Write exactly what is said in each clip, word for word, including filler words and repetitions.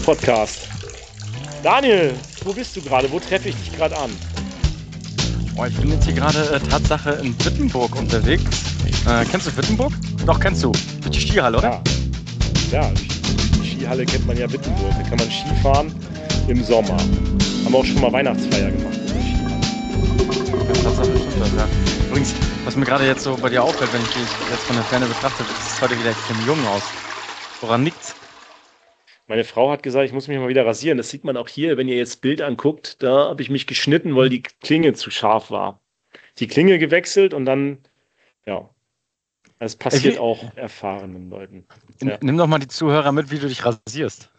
Podcast. Daniel, wo bist du gerade? Wo treffe ich dich gerade an? Oh, ich bin jetzt hier gerade äh, Tatsache in Wittenburg unterwegs. Äh, kennst du Wittenburg? Doch, kennst du. Durch die Skihalle, oder? Ja, ja, die Skihalle kennt man ja, Wittenburg. Da kann man Skifahren im Sommer. Haben wir auch schon mal Weihnachtsfeier gemacht in der Skihalle. Ja, Tatsache stimmt das, ja. Übrigens, was mir gerade jetzt so bei dir auffällt, wenn ich dich jetzt von der Ferne betrachte, du siehst heute wieder extrem jung aus. Woran liegt's? Meine Frau hat gesagt, ich muss mich mal wieder rasieren. Das sieht man auch hier, wenn ihr jetzt das Bild anguckt. Da habe ich mich geschnitten, weil die Klinge zu scharf war. Die Klinge gewechselt und dann, ja, das passiert Ey, wie- auch erfahrenen Leuten. Ja. Nimm doch mal die Zuhörer mit, wie du dich rasierst.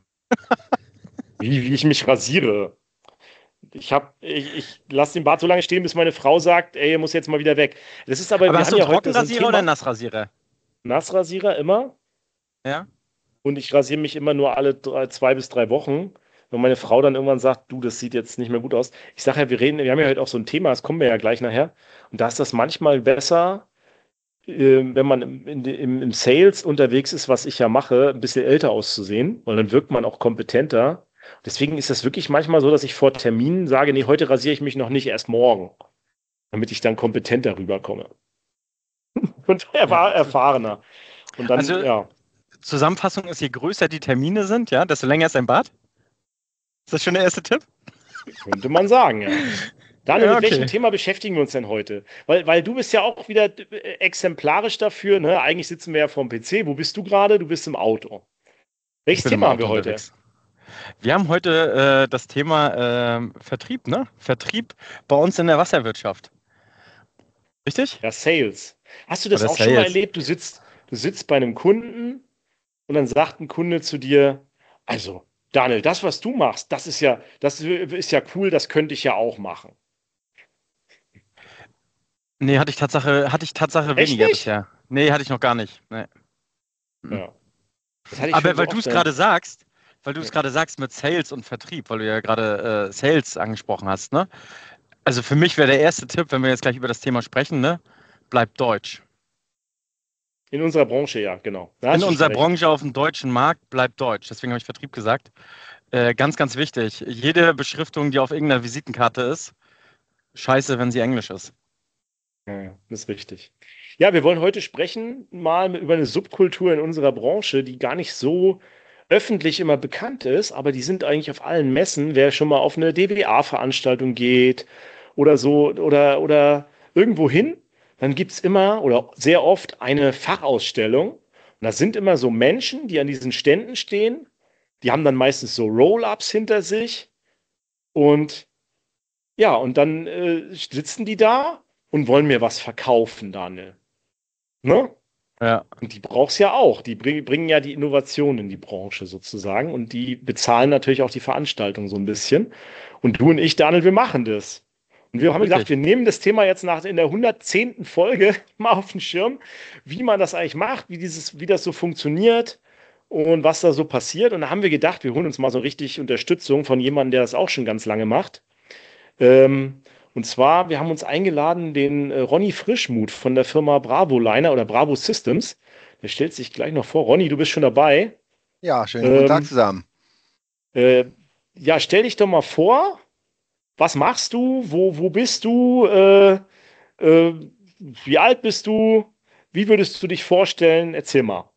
Wie, wie ich mich rasiere. Ich hab, ich, ich lasse den Bart so lange stehen, bis meine Frau sagt, ey, er muss jetzt mal wieder weg. Das ist aber, Aber wir hast haben du ja einen heute so ein Trockenrasierer oder einen Thema. Nassrasierer? Nassrasierer immer. Ja? Und ich rasiere mich immer nur alle drei, zwei bis drei Wochen. Wenn meine Frau dann irgendwann sagt, du, das sieht jetzt nicht mehr gut aus. Ich sage ja, wir reden, wir haben ja heute auch so ein Thema, das kommen wir ja gleich nachher. Und da ist das manchmal besser, äh, wenn man im, in, im, im Sales unterwegs ist, was ich ja mache, ein bisschen älter auszusehen, weil dann wirkt man auch kompetenter. Deswegen ist das wirklich manchmal so, dass ich vor Terminen sage, nee, heute rasiere ich mich noch nicht, erst morgen, damit ich dann kompetenter rüberkomme. Und er war erfahrener. Und dann, Also, ja, Zusammenfassung ist, je größer die Termine sind, ja, desto länger ist dein Bart. Ist das schon der erste Tipp? könnte man sagen, ja. Daniel, Ja, mit welchem okay. Thema beschäftigen wir uns denn heute? Weil, weil du bist ja auch wieder äh, exemplarisch dafür, ne? Eigentlich sitzen wir ja vorm P C. Wo bist du gerade? Du bist im Auto. Ich Welches bin im Thema haben Auto wir heute? unterwegs. Wir haben heute äh, das Thema ähm, Vertrieb, ne? Vertrieb bei uns in der Wasserwirtschaft. Richtig? Ja, Sales. Hast du das Oder auch schon mal Sales. erlebt? Du sitzt, du sitzt bei einem Kunden und dann sagt ein Kunde zu dir, also, Daniel, das, was du machst, das ist ja, das ist ja cool, das könnte ich ja auch machen. Nee, hatte ich Tatsache, hatte ich Tatsache Echt weniger nicht? bisher. Nee, hatte ich noch gar nicht. Nee. Mhm. Ja. Das hatte ich schon Aber so weil du oft. es Ne? gerade sagst, weil du Ja. es gerade sagst mit Sales und Vertrieb, weil du ja gerade äh, Sales angesprochen hast, ne? Also für mich wäre der erste Tipp, wenn wir jetzt gleich über das Thema sprechen, ne? Bleib deutsch. In unserer Branche, ja, genau. Da In hast du schon unserer recht. Branche auf dem deutschen Markt bleibt deutsch. Deswegen habe ich Vertrieb gesagt. Äh, ganz, ganz wichtig. Jede Beschriftung, die auf irgendeiner Visitenkarte ist, scheiße, wenn sie englisch ist. Ja, ja, das ist richtig. Ja, wir wollen heute sprechen mal über eine Subkultur in unserer Branche, die gar nicht so öffentlich immer bekannt ist, aber die sind eigentlich auf allen Messen. Wer schon mal auf eine D W A-Veranstaltung geht oder so oder, oder irgendwo hin, dann gibt es immer oder sehr oft eine Fachausstellung. Und das sind immer so Menschen, die an diesen Ständen stehen. Die haben dann meistens so Roll-ups hinter sich und ja, und dann äh, sitzen die da und wollen mir was verkaufen, Daniel. Ne? Ja, Und die brauchst ja auch. Die bring, bringen ja die Innovation in die Branche sozusagen. Und die bezahlen natürlich auch die Veranstaltung so ein bisschen. Und du und ich, Daniel, wir machen das. Und wir haben gedacht, richtig. wir nehmen das Thema jetzt nach in der hundertzehnten Folge mal auf den Schirm, wie man das eigentlich macht, wie dieses, wie das so funktioniert und was da so passiert. Und da haben wir gedacht, wir holen uns mal so richtig Unterstützung von jemandem, der das auch schon ganz lange macht. Ähm, und zwar, wir haben uns eingeladen, den äh, Ronny Frischmuth von der Firma Bravo Liner oder Bravo Systems. Der stellt sich gleich noch vor. Ronny, du bist schon dabei. Ja, schönen guten Tag Ähm, zusammen. äh, ja, stell dich doch mal vor. Was machst du? Wo, wo bist du? Äh, äh, wie alt bist du? Wie würdest du dich vorstellen? Erzähl mal.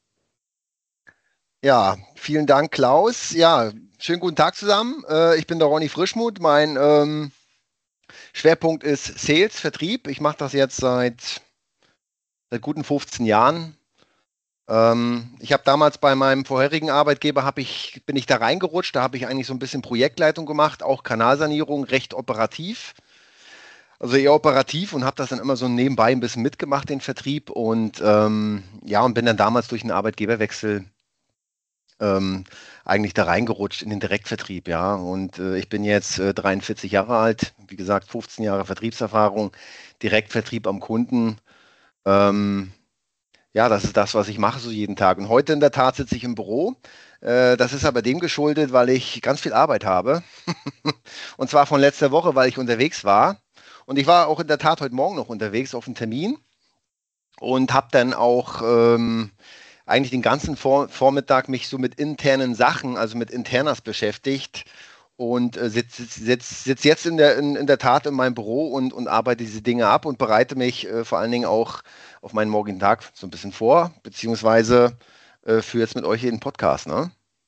Ja, vielen Dank, Klaus. Ja, schönen guten Tag zusammen. Äh, ich bin der Ronny Frischmuth. Mein ähm, Schwerpunkt ist Sales, Vertrieb. Ich mache das jetzt seit, seit guten fünfzehn Jahren. Ähm, ich habe damals bei meinem vorherigen Arbeitgeber, hab ich, bin ich da reingerutscht. Da habe ich eigentlich so ein bisschen Projektleitung gemacht, auch Kanalsanierung, recht operativ. Also eher operativ und habe das dann immer so nebenbei ein bisschen mitgemacht, den Vertrieb. Und ähm, ja, und bin dann damals durch einen Arbeitgeberwechsel ähm, eigentlich da reingerutscht in den Direktvertrieb, ja. Und äh, ich bin jetzt äh, dreiundvierzig Jahre alt, wie gesagt, fünfzehn Jahre Vertriebserfahrung, Direktvertrieb am Kunden. Ähm, ja, das ist das, was ich mache so jeden Tag. Und heute in der Tat sitze ich im Büro. Äh, das ist aber dem geschuldet, weil ich ganz viel Arbeit habe. Und zwar von letzter Woche, weil ich unterwegs war. Und ich war auch in der Tat heute Morgen noch unterwegs auf einen Termin und habe dann auch ähm, eigentlich den ganzen Vor Vormittag mich so mit internen Sachen, also mit Internas beschäftigt und äh, sitze sitz, sitz jetzt in der, in, in der Tat in meinem Büro und, und arbeite diese Dinge ab und bereite mich äh, vor allen Dingen auch auf meinen morgigen Tag so ein bisschen vor, beziehungsweise äh, für jetzt mit euch hier den Podcast, ne?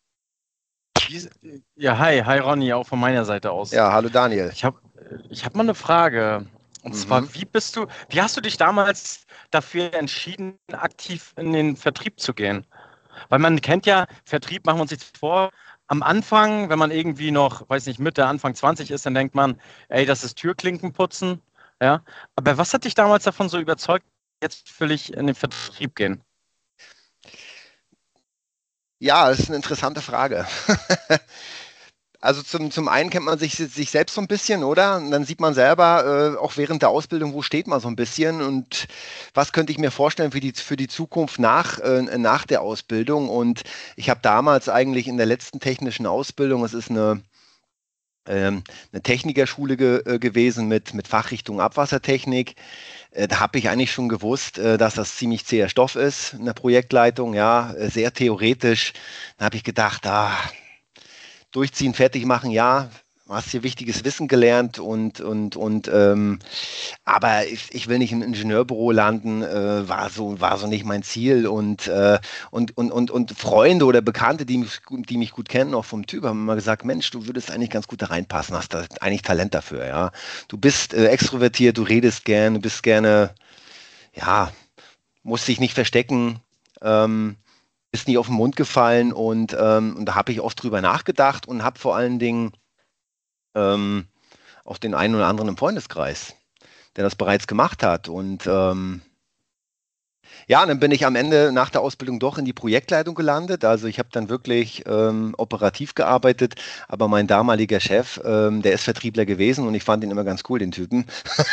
Ja, hi, hi Ronny, auch von meiner Seite aus. Ja, hallo Daniel. Ich habe ich hab mal eine Frage. Und Mhm. zwar, wie bist du, wie hast du dich damals dafür entschieden, aktiv in den Vertrieb zu gehen? Weil man kennt ja, Vertrieb, machen wir uns jetzt vor, am Anfang, wenn man irgendwie noch, weiß nicht, Mitte, Anfang zwanzig ist, dann denkt man, ey, das ist Türklinken putzen. Ja? Aber was hat dich damals davon so überzeugt, jetzt völlig in den Vertrieb gehen? Ja, das ist eine interessante Frage. Also zum, zum einen kennt man sich, sich selbst so ein bisschen, oder? Und dann sieht man selber, äh, auch während der Ausbildung, wo steht man so ein bisschen und was könnte ich mir vorstellen für die, für die Zukunft nach, äh, nach der Ausbildung. Und ich habe damals eigentlich in der letzten technischen Ausbildung, es ist eine, ähm, eine Technikerschule ge, äh, gewesen mit, mit Fachrichtung Abwassertechnik. Äh, da habe ich eigentlich schon gewusst, äh, dass das ziemlich zäher Stoff ist in der Projektleitung, ja, äh, sehr theoretisch. Da habe ich gedacht, ah, durchziehen, fertig machen, ja, du hast hier wichtiges Wissen gelernt und, und, und ähm, aber ich, ich will nicht im Ingenieurbüro landen, äh, war so, war so nicht mein Ziel und, äh, und, und, und, und Freunde oder Bekannte, die mich, die mich gut kennen, auch vom Typ, haben immer gesagt, Mensch, du würdest eigentlich ganz gut da reinpassen, hast da eigentlich Talent dafür, ja. Du bist äh, extrovertiert, du redest gern, du bist gerne, ja, musst dich nicht verstecken, ähm, ist nie auf den Mund gefallen und, ähm, und da habe ich oft drüber nachgedacht und habe vor allen Dingen ähm, auch den einen oder anderen im Freundeskreis, der das bereits gemacht hat. Und ähm, ja, und dann bin ich am Ende nach der Ausbildung doch in die Projektleitung gelandet. Also ich habe dann wirklich ähm, operativ gearbeitet, aber mein damaliger Chef, ähm, der ist Vertriebler gewesen und ich fand ihn immer ganz cool, den Typen.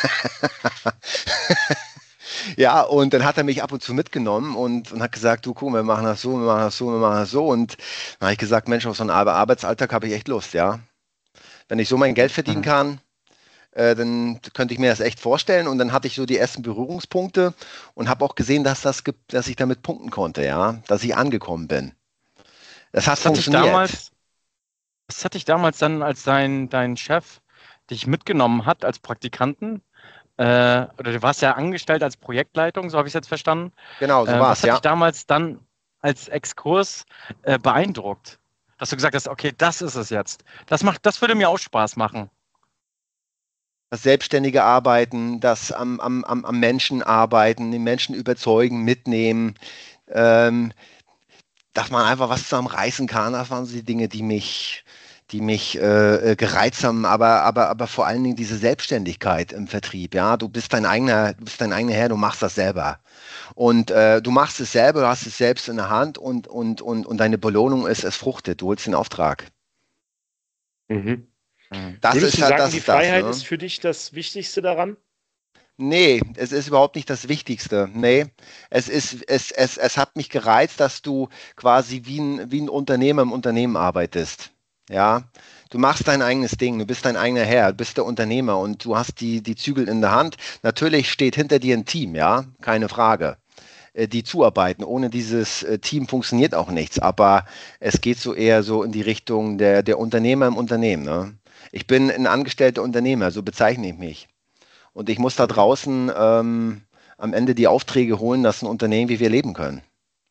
Ja, und dann hat er mich ab und zu mitgenommen und, und hat gesagt, du, guck, wir machen das so, wir machen das so, wir machen das so. Und dann habe ich gesagt, Mensch, auf so einen Ar- Arbeitsalltag habe ich echt Lust, ja. Wenn ich so mein Geld verdienen Mhm. kann, äh, dann könnte ich mir das echt vorstellen. Und dann hatte ich so die ersten Berührungspunkte und habe auch gesehen, dass das gibt, dass ich damit punkten konnte, ja, dass ich angekommen bin. Das hat Was hat dich funktioniert. damals, was hat dich damals dann, als dein, dein Chef dich mitgenommen hat als Praktikanten? Äh, oder du warst ja angestellt als Projektleitung, so habe ich es jetzt verstanden. Genau, so Äh, war was es, hat ja. dich damals dann als Exkurs äh, beeindruckt? Dass du gesagt hast, okay, das ist es jetzt. Das macht, das würde mir auch Spaß machen. Das selbstständige Arbeiten, das am, am, am, am Menschen arbeiten, den Menschen überzeugen, mitnehmen, ähm, dass man einfach was zusammenreißen kann. Das waren so die Dinge, die mich, die mich äh, äh, gereizt haben, aber, aber, aber vor allen Dingen diese Selbstständigkeit im Vertrieb. Ja, du bist dein eigener, du bist dein eigener Herr, du machst das selber. Und äh, du machst es selber, du hast es selbst in der Hand und, und, und, und deine Belohnung ist, es fruchtet, du holst den Auftrag. Mhm. Mhm. Das Würdest ist du halt, sagen, das die ist das, Freiheit ne? ist für dich das Wichtigste daran? Nee, es ist überhaupt nicht das Wichtigste. Nee, es ist, es, es, es hat mich gereizt, dass du quasi wie ein, wie ein Unternehmer im Unternehmen arbeitest. Ja, du machst dein eigenes Ding, du bist dein eigener Herr, du bist der Unternehmer und du hast die, die Zügel in der Hand. Natürlich steht hinter dir ein Team, ja, keine Frage, äh, die zuarbeiten. Ohne dieses äh, Team funktioniert auch nichts, aber es geht so eher so in die Richtung der, der Unternehmer im Unternehmen, ne? Ich bin ein angestellter Unternehmer, so bezeichne ich mich. Und ich muss da Mhm. draußen ähm, am Ende die Aufträge holen, dass ein Unternehmen, wie wir leben können.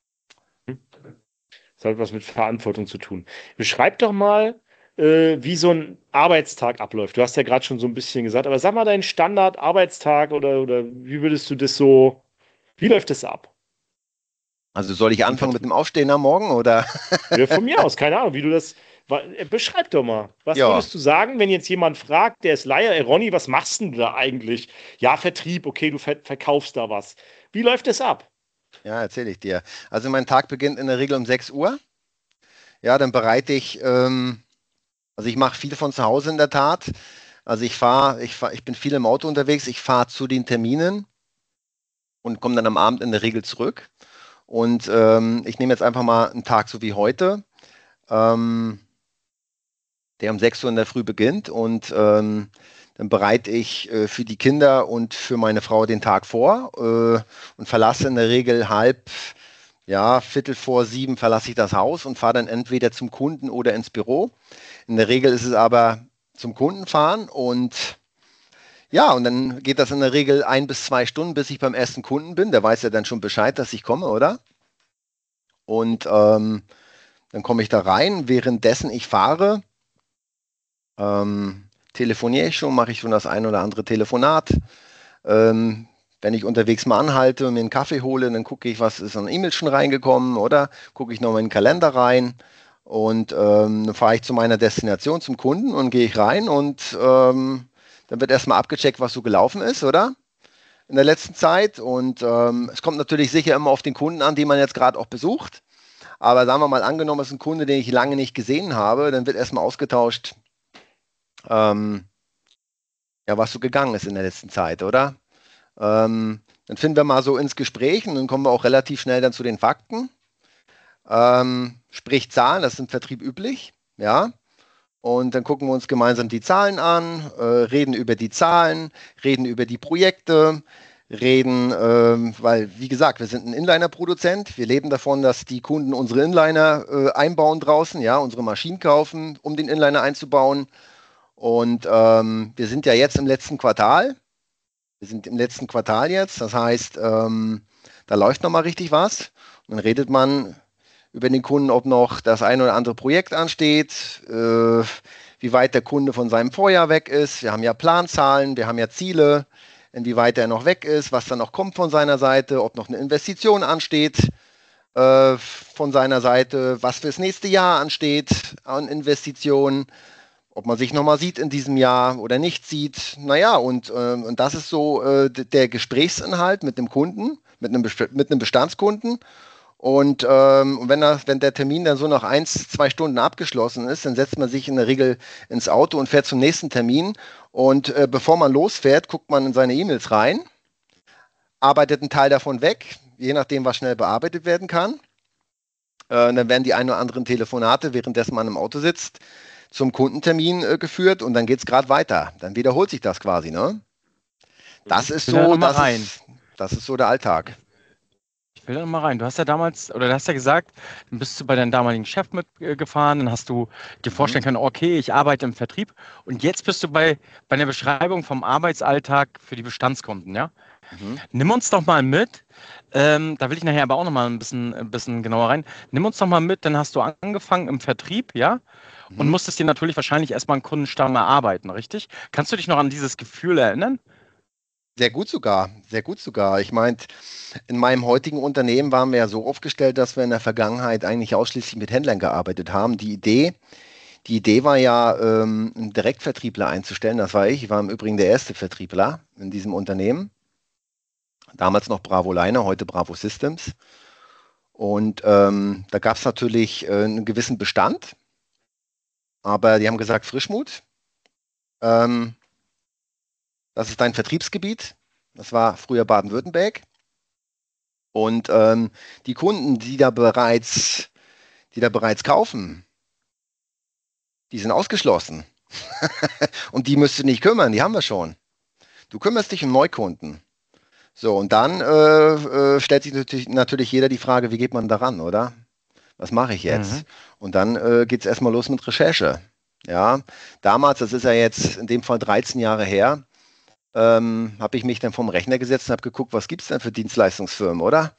Das hat was mit Verantwortung zu tun. Beschreib doch mal, äh, wie so ein Arbeitstag abläuft. Du hast ja gerade schon so ein bisschen gesagt, aber sag mal deinen Standard-Arbeitstag oder, oder wie würdest du das so, wie läuft das ab Also soll ich im anfangen mit Vertrieb? dem Aufstehen am Morgen oder? Ja, von mir aus, keine Ahnung, wie du das, wa- äh, beschreib doch mal. Was Ja, würdest du sagen, wenn jetzt jemand fragt, der ist Laie, ey Ronny, was machst denn du da eigentlich? Ja, Vertrieb, okay, du ver verkaufst da was. Wie läuft das ab? ja, erzähle ich dir. Also mein Tag beginnt in der Regel um sechs Uhr. Ja, dann bereite ich, ähm, also ich mache viel von zu Hause in der Tat. Also ich fahre, ich fahr, ich bin viel im Auto unterwegs, ich fahre zu den Terminen und komme dann am Abend in der Regel zurück. Und ähm, ich nehme jetzt einfach mal einen Tag so wie heute. Ähm, der um sechs Uhr in der Früh beginnt und ähm, dann bereite ich äh, für die Kinder und für meine Frau den Tag vor äh, und verlasse in der Regel halb, ja, Viertel vor sieben verlasse ich das Haus und fahre dann entweder zum Kunden oder ins Büro. In der Regel ist es aber zum Kunden fahren und ja, und dann geht das in der Regel ein bis zwei Stunden, bis ich beim ersten Kunden bin. Der weiß ja dann schon Bescheid, dass ich komme, oder? Und ähm, dann komme ich da rein. Währenddessen ich fahre, ähm, telefoniere ich schon, mache ich schon das ein oder andere Telefonat. Ähm, wenn ich unterwegs mal anhalte und mir einen Kaffee hole, dann gucke ich, was ist an E-Mails schon reingekommen, oder gucke ich noch mal in den Kalender rein und ähm, dann fahre ich zu meiner Destination, zum Kunden und gehe ich rein und ähm, dann wird erstmal abgecheckt, was so gelaufen ist, oder? In der letzten Zeit und ähm, es kommt natürlich sicher immer auf den Kunden an, den man jetzt gerade auch besucht. Aber sagen wir mal, angenommen, es ist ein Kunde, den ich lange nicht gesehen habe, dann wird erstmal ausgetauscht, ähm, ja, was so gegangen ist in der letzten Zeit, oder? Ähm, dann finden wir mal so ins Gespräch und dann kommen wir auch relativ schnell dann zu den Fakten. Ähm, sprich Zahlen, das ist im Vertrieb üblich, ja. Und dann gucken wir uns gemeinsam die Zahlen an, äh, reden über die Zahlen, reden über die Projekte, reden, ähm, weil, wie gesagt, wir sind ein Inliner-Produzent. Wir leben davon, dass die Kunden unsere Inliner äh, einbauen draußen, ja, unsere Maschinen kaufen, um den Inliner einzubauen. Und ähm, wir sind ja jetzt im letzten Quartal. Wir sind im letzten Quartal jetzt. Das heißt, ähm, da läuft noch mal richtig was. Und dann redet man über den Kunden, ob noch das ein oder andere Projekt ansteht, äh, wie weit der Kunde von seinem Vorjahr weg ist. Wir haben ja Planzahlen, wir haben ja Ziele, inwieweit er noch weg ist, was dann noch kommt von seiner Seite, ob noch eine Investition ansteht äh, von seiner Seite, was fürs nächste Jahr ansteht an Investitionen, ob man sich nochmal sieht in diesem Jahr oder nicht sieht. Naja, und, äh, und das ist so äh, der Gesprächsinhalt mit dem Kunden, mit einem, mit einem Bestandskunden. Und ähm, wenn, das, wenn der Termin dann so nach eins, zwei Stunden abgeschlossen ist, dann setzt man sich in der Regel ins Auto und fährt zum nächsten Termin. Und äh, bevor man losfährt, guckt man in seine E-Mails rein, arbeitet einen Teil davon weg, je nachdem, was schnell bearbeitet werden kann. Äh, dann werden die ein oder anderen Telefonate, währenddessen man im Auto sitzt, zum Kundentermin äh, geführt und dann geht es gerade weiter. Dann wiederholt sich das quasi, ne? Das ist Ich will da so, noch mal das rein. ist, das ist so der Alltag. Ich will da noch mal rein. Du hast ja damals, oder du hast ja gesagt, dann bist du bei deinem damaligen Chef mitgefahren, dann hast du dir vorstellen können, okay, ich arbeite im Vertrieb und jetzt bist du bei, bei einer Beschreibung vom Arbeitsalltag für die Bestandskunden, ja? Mhm. Nimm uns doch mal mit, ähm, da will ich nachher aber auch noch mal ein bisschen, ein bisschen genauer rein. Nimm uns doch mal mit, dann hast du angefangen im Vertrieb, ja? Und Mhm. musstest dir natürlich wahrscheinlich erstmal einen Kundenstamm erarbeiten, richtig? Kannst du dich noch an dieses Gefühl erinnern? Sehr gut sogar, sehr gut sogar. Ich meine, in meinem heutigen Unternehmen waren wir ja so aufgestellt, dass wir in der Vergangenheit eigentlich ausschließlich mit Händlern gearbeitet haben. Die Idee, die Idee war ja, ähm, einen Direktvertriebler einzustellen. Das war ich. Ich war im Übrigen der erste Vertriebler in diesem Unternehmen. Damals noch Bravo Liner, heute Bravo Systems. Und ähm, da gab es natürlich äh, einen gewissen Bestand, aber die haben gesagt, Frischmut, ähm, das ist dein Vertriebsgebiet. Das war früher Baden-Württemberg. Und ähm, die Kunden, die da bereits, die da bereits kaufen, die sind ausgeschlossen. Um die müsst du nicht kümmern, die haben wir schon. Du kümmerst dich um Neukunden. So, und dann äh, äh, stellt sich natürlich, natürlich jeder die Frage, wie geht man daran, oder? Was mache ich Mhm. jetzt? Und dann äh, geht es erstmal los mit Recherche. Ja, damals, das ist ja jetzt in dem Fall dreizehn Jahre her, ähm, habe ich mich dann vom Rechner gesetzt und habe geguckt, was gibt es denn für Dienstleistungsfirmen, oder?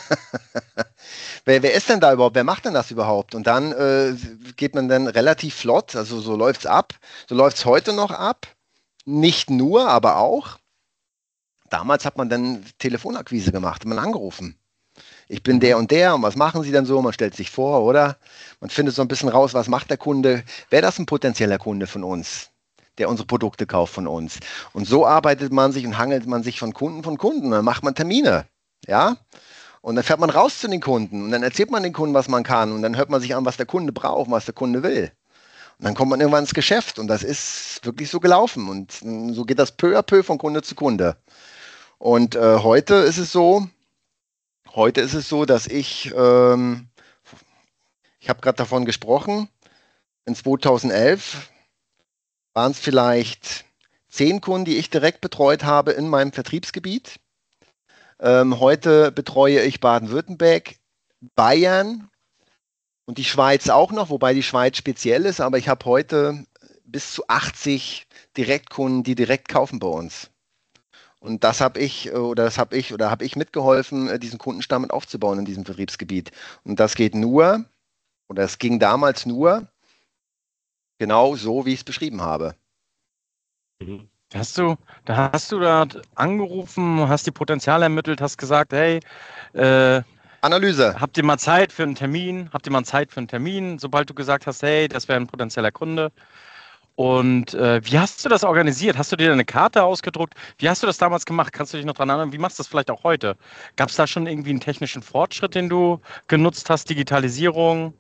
Wer, wer ist denn da überhaupt? Wer macht denn das überhaupt? Und dann äh, geht man dann relativ flott, also so läuft es ab. So läuft es heute noch ab. Nicht nur, aber auch. Damals hat man dann Telefonakquise gemacht, man angerufen. Ich bin Mhm. der und der und was machen Sie denn so? Man stellt sich vor, oder? Man findet so ein bisschen raus, was macht der Kunde? Wäre das ein potenzieller Kunde von uns, der unsere Produkte kauft von uns? Und so arbeitet man sich und hangelt man sich von Kunden von Kunden. Dann macht man Termine, ja? Und dann fährt man raus zu den Kunden und dann erzählt man den Kunden, was man kann und dann hört man sich an, was der Kunde braucht, was der Kunde will. Und dann kommt man irgendwann ins Geschäft und das ist wirklich so gelaufen und mm, so geht das peu à peu von Kunde zu Kunde. Und äh, heute ist es so, heute ist es so, dass ich, ähm, ich habe gerade davon gesprochen, in zweitausendelf waren es vielleicht zehn Kunden, die ich direkt betreut habe in meinem Vertriebsgebiet. Ähm, heute betreue ich Baden-Württemberg Bayern und die Schweiz auch noch, wobei die Schweiz speziell ist, aber ich habe heute bis zu achtzig Direktkunden, die direkt kaufen bei uns. Und das habe ich äh, oder das habe ich oder habe ich mitgeholfen, äh, diesen Kundenstamm mit aufzubauen in diesem Vertriebsgebiet. Und das geht nur, oder es ging damals nur genau so, wie ich es beschrieben habe. Mhm. Hast du, da hast du da angerufen, hast die Potenziale ermittelt, hast gesagt, hey, äh, Analyse. habt ihr mal Zeit für einen Termin? Habt ihr mal Zeit für einen Termin, sobald du gesagt hast, hey, das wäre ein potenzieller Kunde? Und äh, wie hast du das organisiert? Hast du dir eine Karte ausgedruckt? Wie hast du das damals gemacht? Kannst du dich noch daran erinnern? Wie machst du das vielleicht auch heute? Gab es da schon irgendwie einen technischen Fortschritt, den du genutzt hast? Digitalisierung?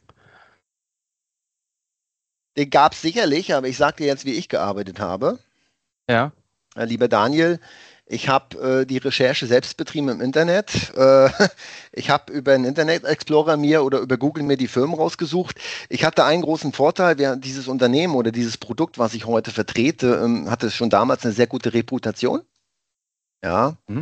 Den gab es sicherlich, aber ich sage dir jetzt, wie ich gearbeitet habe. Ja. Äh, lieber Daniel, ich habe äh, die Recherche selbst betrieben im Internet. Äh, ich habe über einen Internet Explorer mir oder über Google mir die Firmen rausgesucht. Ich hatte einen großen Vorteil, wer, dieses Unternehmen oder dieses Produkt, was ich heute vertrete, ähm, hatte schon damals eine sehr gute Reputation. Ja. Mhm.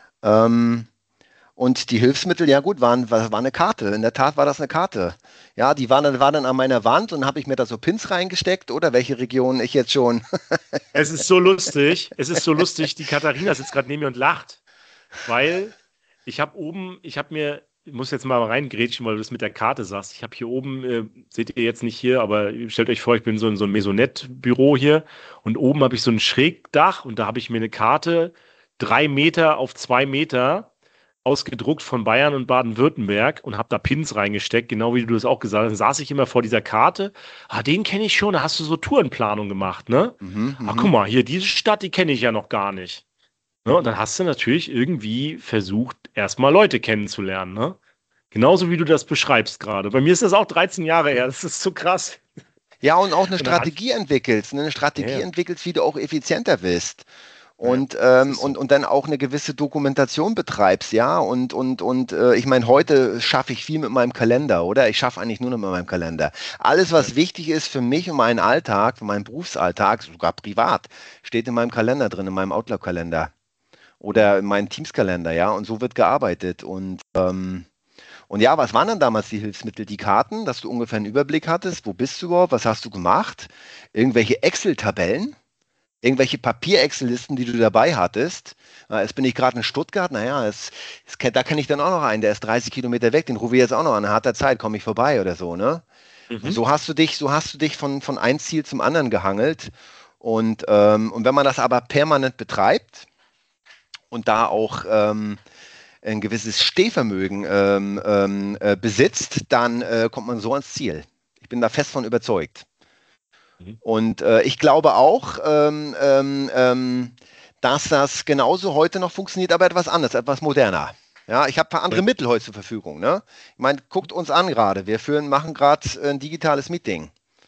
Ähm, und die Hilfsmittel, ja gut, waren, war, war eine Karte. In der Tat war das eine Karte. Ja, die waren dann, war dann an meiner Wand und habe ich mir da so Pins reingesteckt oder welche Region ich jetzt schon. Es ist so lustig. Es ist so lustig. Die Katharina sitzt gerade neben mir und lacht, weil ich habe oben, ich habe mir, ich muss jetzt mal reingrätschen, weil du das mit der Karte sagst. Ich habe hier oben, äh, seht ihr jetzt nicht hier, aber stellt euch vor, ich bin so in so einem Maisonette-Büro hier und oben habe ich so ein Schrägdach und da habe ich mir eine Karte drei Meter auf zwei Meter ausgedruckt von Bayern und Baden-Württemberg und habe da Pins reingesteckt, genau wie du das auch gesagt hast. Dann saß ich immer vor dieser Karte. Ah, den kenne ich schon, da hast du so Tourenplanung gemacht, ne? Mhm, Ah, mhm. guck mal, hier, diese Stadt, die kenne ich ja noch gar nicht. Ne? Und dann hast du natürlich irgendwie versucht, erstmal Leute kennenzulernen, ne? Genauso wie du das beschreibst gerade. Bei mir ist das auch dreizehn Jahre her, das ist so krass. Ja, und auch eine Und dann hat, Strategie entwickelst, ne? Eine ja, Strategie ja, entwickelst, wie du auch effizienter wirst. ja, ja, Und, das ähm, ist so. und, und dann auch eine gewisse Dokumentation betreibst, ja. Und, und, und äh, ich meine, heute schaffe ich viel mit meinem Kalender, oder? Ich schaffe eigentlich nur noch mit meinem Kalender. Alles, Ja. was wichtig ist für mich und meinen Alltag, für meinen Berufsalltag, sogar privat, steht in meinem Kalender drin, in meinem Outlook-Kalender oder in meinem Teams-Kalender, ja. Und so wird gearbeitet. Und ähm, und ja, was waren dann damals die Hilfsmittel? Die Karten, dass du ungefähr einen Überblick hattest, wo bist du überhaupt, was hast du gemacht? Irgendwelche Excel-Tabellen, irgendwelche Papier-Excel-Listen, die du dabei hattest. Äh, Jetzt bin ich gerade in Stuttgart, naja, es, es, kenn- da kenne ich dann auch noch einen, der ist dreißig Kilometer weg, den rufe ich jetzt auch noch an, in harter Zeit, komme ich vorbei oder so, ne? Und Mhm. so hast du dich, so hast du dich von, von einem Ziel zum anderen gehangelt. Und, ähm, und wenn man das aber permanent betreibt und da auch ähm, ein gewisses Stehvermögen ähm, ähm, äh, besitzt, dann äh, kommt man so ans Ziel. Ich bin da fest von überzeugt. Mhm. Und äh, ich glaube auch, ähm, ähm, ähm, dass das genauso heute noch funktioniert, aber etwas anders, etwas moderner. Ja, ich habe andere Ja. Mittel heute zur Verfügung. Ne? Ich meine, guckt uns an gerade. Wir führen, machen gerade ein digitales Meeting.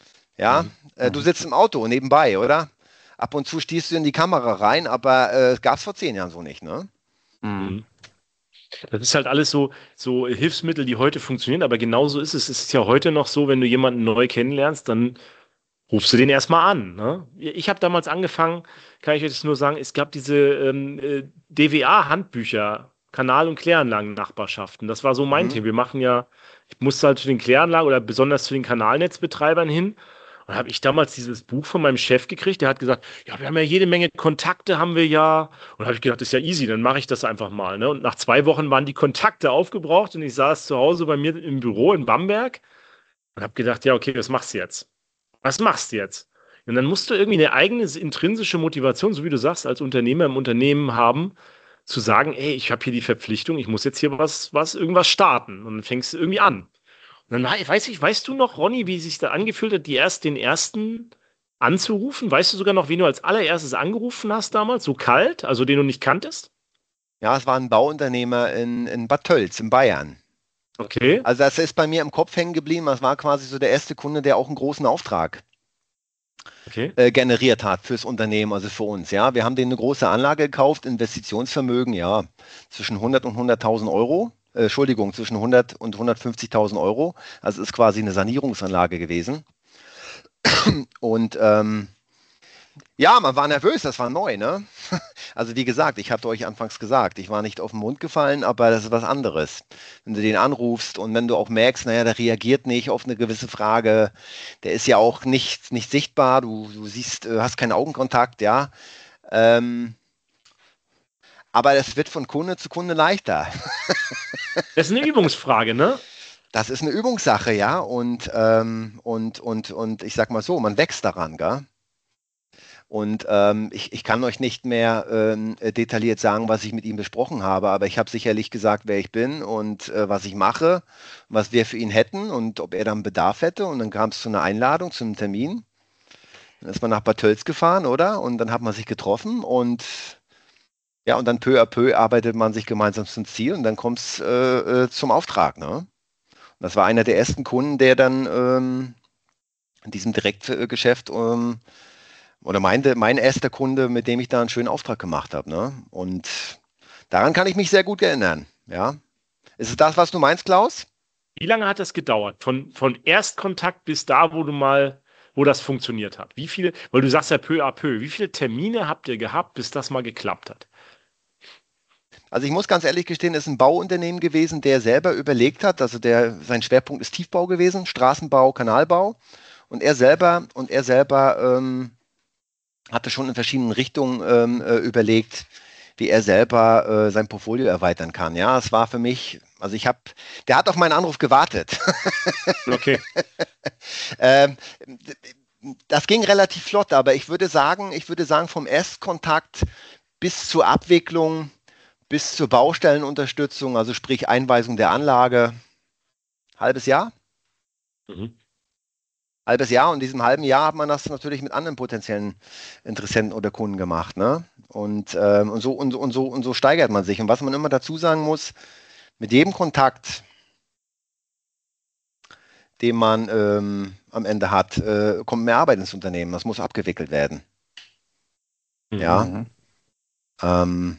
Ja, Mhm. äh, du sitzt im Auto nebenbei, oder? Ab und zu stehst du in die Kamera rein, aber äh, gab es vor zehn Jahren so nicht, ne? Mhm. Mhm. Das ist halt alles so, so Hilfsmittel, die heute funktionieren, aber genauso ist es. Es ist ja heute noch so, wenn du jemanden neu kennenlernst, dann rufst du den erstmal an. Ne? Ich habe damals angefangen, kann ich euch das nur sagen, es gab diese ähm, äh, D W A-Handbücher, Kanal- und Kläranlagen-Nachbarschaften. Das war so mein Mhm. Thema. Wir machen ja, ich musste halt zu den Kläranlagen oder besonders zu den Kanalnetzbetreibern hin. Und habe ich damals dieses Buch von meinem Chef gekriegt, der hat gesagt, ja, wir haben ja jede Menge Kontakte, haben wir ja. Und habe ich gedacht, das ist ja easy, dann mache ich das einfach mal. Ne? Und nach zwei Wochen waren die Kontakte aufgebraucht und ich saß zu Hause bei mir im Büro in Bamberg und habe gedacht, ja, okay, was machst du jetzt? Was machst du jetzt? Und dann musst du irgendwie eine eigene intrinsische Motivation, so wie du sagst, als Unternehmer im Unternehmen haben, zu sagen, ey, ich habe hier die Verpflichtung, ich muss jetzt hier was, was, irgendwas starten. Und dann fängst du irgendwie an. Und dann weiß ich, weißt du noch, Ronny, wie es sich da angefühlt hat, die erst den ersten anzurufen? Weißt du sogar noch, wen du als allererstes angerufen hast damals? So kalt, also den du nicht kanntest? Ja, es war ein Bauunternehmer in, in Bad Tölz in Bayern. Okay, Also das ist bei mir im Kopf hängen geblieben. Das war quasi so der erste Kunde, der auch einen großen Auftrag okay. äh, generiert hat fürs Unternehmen, also für uns. Ja, wir haben denen eine große Anlage gekauft, Investitionsvermögen, ja, zwischen hundert und hunderttausend Euro. Äh, Entschuldigung, zwischen hundert und hundertfünfzigtausend Euro. Also ist quasi eine Sanierungsanlage gewesen. Und ähm, Ja, man war nervös, das war neu, ne? Also wie gesagt, ich hatte euch anfangs gesagt, ich war nicht auf den Mund gefallen, aber das ist was anderes. Wenn du den anrufst und wenn du auch merkst, naja, der reagiert nicht auf eine gewisse Frage, der ist ja auch nicht, nicht sichtbar, du, du siehst, äh, hast keinen Augenkontakt, ja. Ähm, aber es wird von Kunde zu Kunde leichter. Das ist eine Übungsfrage, ne? Das ist eine Übungssache, ja. Und, ähm, und, und, und ich sag mal so, man wächst daran, gell? Und ähm, ich, ich kann euch nicht mehr ähm, detailliert sagen, was ich mit ihm besprochen habe, aber ich habe sicherlich gesagt, wer ich bin und äh, was ich mache, was wir für ihn hätten und ob er dann Bedarf hätte. Und dann kam es zu einer Einladung, zu einem Termin. Dann ist man nach Bad Tölz gefahren, oder? Und dann hat man sich getroffen und ja, und dann peu à peu arbeitet man sich gemeinsam zum Ziel und dann kommt es äh, äh, zum Auftrag, ne? Und das war einer der ersten Kunden, der dann ähm, in diesem Direktgeschäft ähm, oder mein, mein erster Kunde, mit dem ich da einen schönen Auftrag gemacht habe. Ne? Und daran kann ich mich sehr gut erinnern. Ja? Ist es das, was du meinst, Klaus? Wie lange hat das gedauert? Von, von Erstkontakt bis da, wo du mal, wo das funktioniert hat? Wie viele, weil du sagst ja peu à peu, wie viele Termine habt ihr gehabt, bis das mal geklappt hat? Also ich muss ganz ehrlich gestehen, es ist ein Bauunternehmen gewesen, der selber überlegt hat, also der, sein Schwerpunkt ist Tiefbau gewesen, Straßenbau, Kanalbau. Und er selber, und er selber ähm, hatte schon in verschiedenen Richtungen ähm, äh, überlegt, wie er selber äh, sein Portfolio erweitern kann. Ja, es war für mich, also ich habe, der hat auf meinen Anruf gewartet. Okay. ähm, das ging relativ flott, aber ich würde sagen, ich würde sagen, vom Erstkontakt bis zur Abwicklung, bis zur Baustellenunterstützung, also sprich Einweisung der Anlage, halbes Jahr. Mhm. Halbes Jahr und in diesem halben Jahr hat man das natürlich mit anderen potenziellen Interessenten oder Kunden gemacht. Ne? Und, ähm, und, so, und, und, so, und so steigert man sich. Und was man immer dazu sagen muss, mit jedem Kontakt, den man ähm, am Ende hat, äh, kommt mehr Arbeit ins Unternehmen. Das muss abgewickelt werden. Ja. Mhm. Ähm,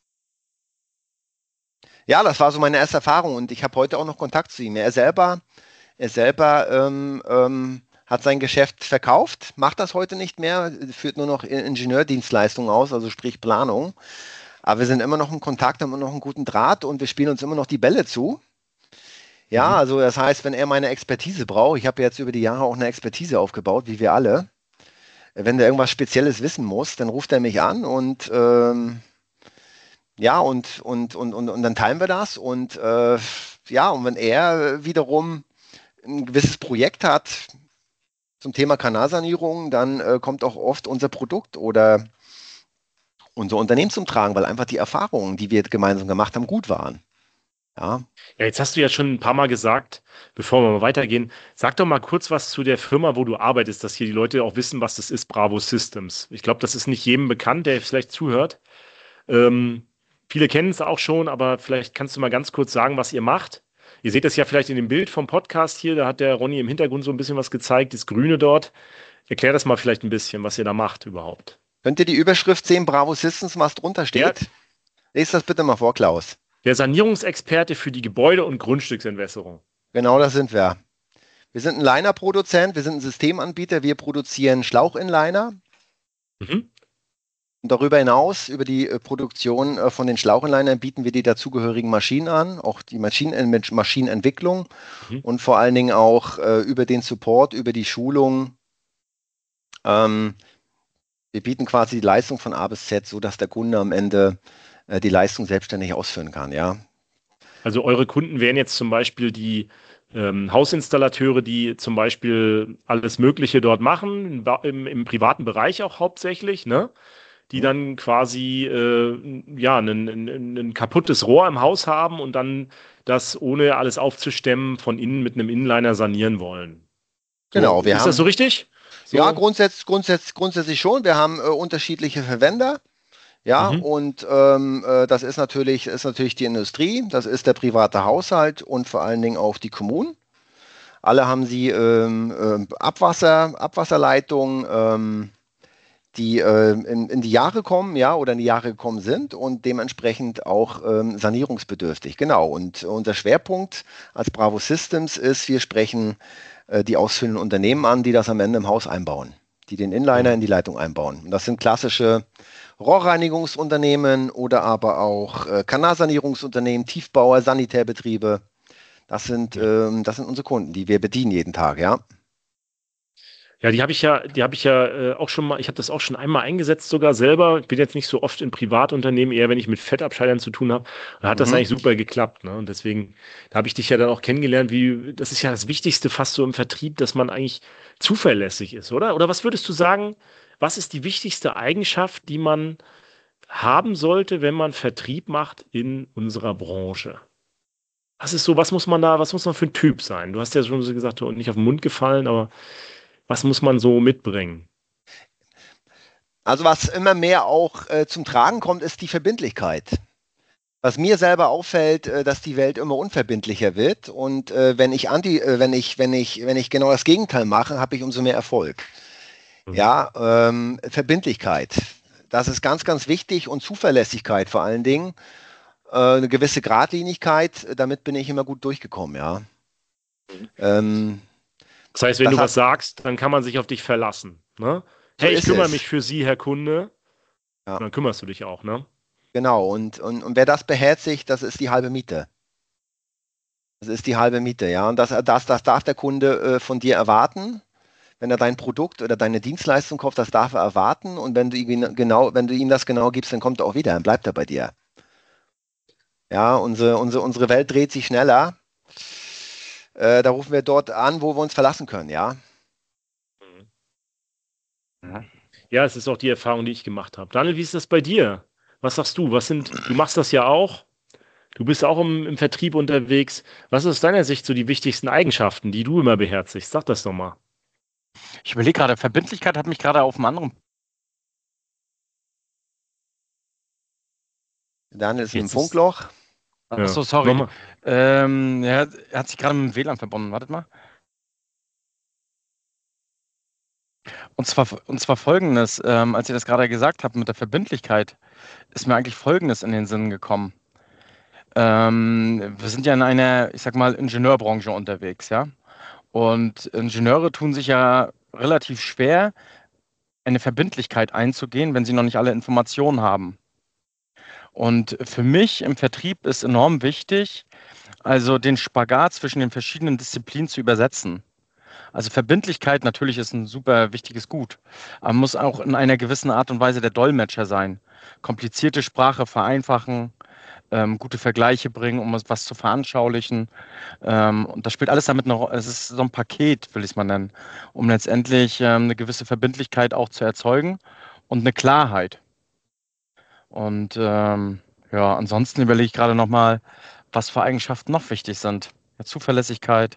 ja, das war so meine erste Erfahrung und ich habe heute auch noch Kontakt zu ihm. Er selber, er selber ähm, ähm, hat sein Geschäft verkauft, macht das heute nicht mehr, führt nur noch Ingenieurdienstleistungen aus, also sprich Planung. Aber wir sind immer noch in Kontakt, haben immer noch einen guten Draht und wir spielen uns immer noch die Bälle zu. Ja, Mhm. also das heißt, wenn er meine Expertise braucht, ich habe jetzt über die Jahre auch eine Expertise aufgebaut, wie wir alle. Wenn der irgendwas Spezielles wissen muss, dann ruft er mich an und ähm, ja, und, und, und, und, und dann teilen wir das. Und äh, ja, und wenn er wiederum ein gewisses Projekt hat zum Thema Kanalsanierung, dann äh, kommt auch oft unser Produkt oder unser Unternehmen zum Tragen, weil einfach die Erfahrungen, die wir gemeinsam gemacht haben, gut waren. Ja, Ja, jetzt hast du ja schon ein paar Mal gesagt, bevor wir mal weitergehen, sag doch mal kurz was zu der Firma, wo du arbeitest, dass hier die Leute auch wissen, was das ist, Bravo Systems. Ich glaube, das ist nicht jedem bekannt, der vielleicht zuhört. Ähm, viele kennen es auch schon, aber vielleicht kannst du mal ganz kurz sagen, was ihr macht. Ihr seht das ja vielleicht in dem Bild vom Podcast hier, da hat der Ronny im Hintergrund so ein bisschen was gezeigt, das Grüne dort. Erklär das mal vielleicht ein bisschen, was ihr da macht überhaupt. könnt ihr die Überschrift sehen, Bravo Systems, was drunter Ja, steht? Lest das bitte mal vor, Klaus. der Sanierungsexperte für die Gebäude- und Grundstücksentwässerung. Genau das sind wir. Wir sind ein Liner-Produzent, wir sind ein Systemanbieter, wir produzieren Schlauchinliner. Mhm. Und darüber hinaus, über die äh, Produktion äh, von den Schlauchinlinern, bieten wir die dazugehörigen Maschinen an, auch die Maschinen, äh, Maschinenentwicklung Mhm. und vor allen Dingen auch äh, über den Support, über die Schulung. Ähm, wir bieten quasi die Leistung von A bis Z, sodass der Kunde am Ende äh, die Leistung selbstständig ausführen kann. Ja, Also eure Kunden wären jetzt zum Beispiel die ähm, Hausinstallateure, die zum Beispiel alles Mögliche dort machen, im, Ba- im, im privaten Bereich auch hauptsächlich, ne? Die Mhm. dann quasi äh, ja, ein, ein, ein kaputtes Rohr im Haus haben und dann das, ohne alles aufzustemmen, von innen mit einem Inliner sanieren wollen. So, Genau, wir ist das so haben, richtig? ja, So? grundsätzlich, grundsätzlich, grundsätzlich schon. Wir haben äh, unterschiedliche Verwender. Ja, Mhm. und ähm, äh, das ist natürlich, ist natürlich die Industrie, das ist der private Haushalt und vor allen Dingen auch die Kommunen. Alle haben sie ähm, ähm, Abwasser, Abwasserleitungen, ähm, die äh, in, in die Jahre kommen, ja, oder in die Jahre gekommen sind und dementsprechend auch ähm, sanierungsbedürftig. Genau. Und unser Schwerpunkt als Bravo Systems ist, wir sprechen äh, die ausführenden Unternehmen an, die das am Ende im Haus einbauen. die den Inliner in die Leitung einbauen. Und das sind klassische Rohrreinigungsunternehmen oder aber auch äh, Kanalsanierungsunternehmen, Tiefbauer, Sanitärbetriebe. Das sind, ähm, das sind unsere Kunden, die wir bedienen jeden Tag, ja. Ja, die habe ich ja, die habe ich ja äh, auch schon mal, ich habe das auch schon einmal eingesetzt sogar selber. Ich bin jetzt nicht so oft in Privatunternehmen, eher wenn ich mit Fettabscheidern zu tun habe. Da hat das Mhm. eigentlich super geklappt, ne? Und deswegen, da habe ich dich ja dann auch kennengelernt, wie, das ist ja das Wichtigste fast so im Vertrieb, dass man eigentlich zuverlässig ist, oder? Oder was würdest du sagen, was ist die wichtigste Eigenschaft, die man haben sollte, wenn man Vertrieb macht in unserer Branche? Was ist so, was muss man da, was muss man für ein Typ sein? Du hast ja schon so gesagt, nicht auf den Mund gefallen, aber was muss man so mitbringen? Also was immer mehr auch äh, zum Tragen kommt, ist die Verbindlichkeit. Was mir selber auffällt, äh, dass die Welt immer unverbindlicher wird und äh, wenn ich anti, äh, wenn ich, wenn ich, wenn ich genau das Gegenteil mache, habe ich umso mehr Erfolg. Mhm. Ja, ähm, Verbindlichkeit. Das ist ganz, ganz wichtig und Zuverlässigkeit vor allen Dingen. Äh, eine gewisse Geradlinigkeit, damit bin ich immer gut durchgekommen, ja. Ähm, Das heißt, wenn das du was hat, sagst, dann kann man sich auf dich verlassen, ne? so Hey, ich ist kümmere es. mich für Sie, Herr Kunde. Ja, Und dann kümmerst du dich auch, ne? genau. Und, und, und wer das beherzigt, das ist die halbe Miete. Das ist die halbe Miete, ja. Und das, das, das darf der Kunde äh, von dir erwarten. Wenn er dein Produkt oder deine Dienstleistung kauft, das darf er erwarten. Und wenn du ihm genau, wenn du ihm das genau gibst, dann kommt er auch wieder, dann bleibt er bei dir. Ja, unsere, unsere, unsere Welt dreht sich schneller. Äh, da rufen wir dort an, wo wir uns verlassen können, ja. Mhm. Ja, es ist auch die Erfahrung, die ich gemacht habe. Daniel, wie ist das bei dir? Was sagst du? Was sind, du machst das ja auch. Du bist auch im, im Vertrieb unterwegs. Was ist aus deiner Sicht so die wichtigsten Eigenschaften, die du immer beherzigst? Sag das doch mal. Ich überlege gerade, Verbindlichkeit hat mich gerade auf einem anderen. Daniel ist in einem Jetzt ist, Funkloch. ja, Achso, sorry. nochmal. Ähm, er, hat- er hat sich gerade mit dem W L A N verbunden. Wartet mal. Und zwar, und zwar folgendes, ähm, als ihr das gerade gesagt habt mit der Verbindlichkeit, ist mir eigentlich Folgendes in den Sinn gekommen. Ähm, wir sind ja in einer, ich sag mal, Ingenieurbranche unterwegs, ja. Und Ingenieure tun sich ja relativ schwer, eine Verbindlichkeit einzugehen, wenn sie noch nicht alle Informationen haben. Und für mich im Vertrieb ist enorm wichtig, also den Spagat zwischen den verschiedenen Disziplinen zu übersetzen. Also Verbindlichkeit natürlich ist ein super wichtiges Gut, aber muss auch in einer gewissen Art und Weise der Dolmetscher sein. Komplizierte Sprache vereinfachen, ähm, gute Vergleiche bringen, um was was zu veranschaulichen. Ähm, und das spielt alles damit eine Rolle. Es ist so ein Paket, will ich es mal nennen, um letztendlich ähm, eine gewisse Verbindlichkeit auch zu erzeugen und eine Klarheit. Und ähm, ja, ansonsten überlege ich gerade nochmal, was für Eigenschaften noch wichtig sind. Ja, Zuverlässigkeit.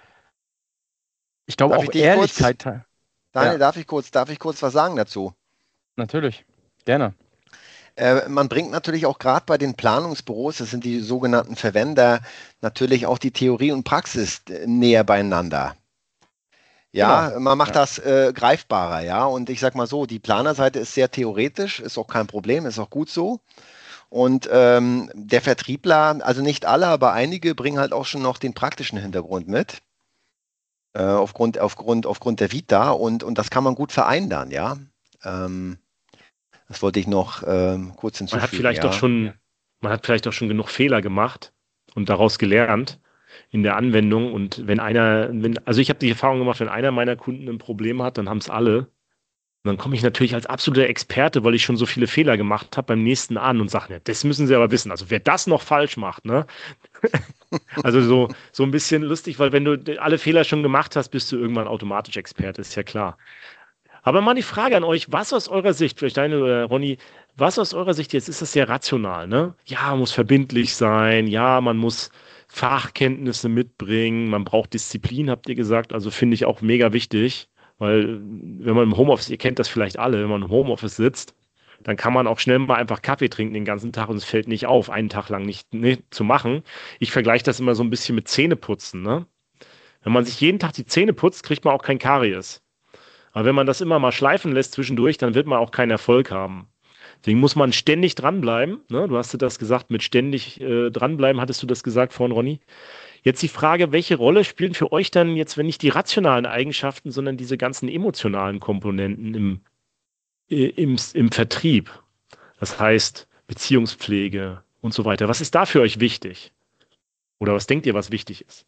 Ich glaube Darf auch ich dich kurz, Ehrlichkeit. Daniel, Ja, darf ich kurz, darf ich kurz was sagen dazu? natürlich. Gerne. Äh, man bringt natürlich auch gerade bei den Planungsbüros, das sind die sogenannten Verwender, natürlich auch die Theorie und Praxis äh, näher beieinander. Genau. Ja, man macht Ja. das äh, greifbarer, ja. Und ich sag mal so, die Planerseite ist sehr theoretisch, ist auch kein Problem, ist auch gut so. Und ähm, der Vertriebler, also nicht alle, aber einige bringen halt auch schon noch den praktischen Hintergrund mit, äh, aufgrund, aufgrund, aufgrund der Vita und, und das kann man gut vereinen dann, ja. Ähm, das wollte ich noch ähm, kurz Man hat hinzufügen, vielleicht auch ja. schon, man hat vielleicht auch schon genug Fehler gemacht und daraus gelernt in der Anwendung. Und wenn einer, wenn, also ich habe die Erfahrung gemacht, wenn einer meiner Kunden ein Problem hat, dann haben es alle. Und dann komme ich natürlich als absoluter Experte, weil ich schon so viele Fehler gemacht habe, beim nächsten an und sage, ja, das müssen Sie aber wissen. Also wer das noch falsch macht, ne? Also so, so ein bisschen lustig, weil wenn du alle Fehler schon gemacht hast, bist du irgendwann automatisch Experte, ist ja klar. Aber mal die Frage an euch, was aus eurer Sicht, vielleicht deine oder Ronny, was aus eurer Sicht, jetzt ist das sehr rational, ne? Ja, man muss verbindlich sein, ja, man muss Fachkenntnisse mitbringen, man braucht Disziplin, habt ihr gesagt, also finde ich auch mega wichtig, weil wenn man im Homeoffice, ihr kennt das vielleicht alle, wenn man im Homeoffice sitzt, dann kann man auch schnell mal einfach Kaffee trinken den ganzen Tag und es fällt nicht auf, einen Tag lang nicht, nicht zu machen. Ich vergleiche das immer so ein bisschen mit Zähneputzen, ne? Wenn man sich jeden Tag die Zähne putzt, kriegt man auch kein Karies. Aber wenn man das immer mal schleifen lässt zwischendurch, dann wird man auch keinen Erfolg haben. Deswegen muss man ständig dranbleiben. Ne? Du hast das gesagt, mit ständig äh, dranbleiben, hattest du das gesagt vorhin, Ronny? Jetzt die Frage, welche Rolle spielen für euch dann jetzt, wenn nicht die rationalen Eigenschaften, sondern diese ganzen emotionalen Komponenten im, äh, im, im Vertrieb? Das heißt Beziehungspflege und so weiter. Was ist da für euch wichtig? Oder was denkt ihr, was wichtig ist?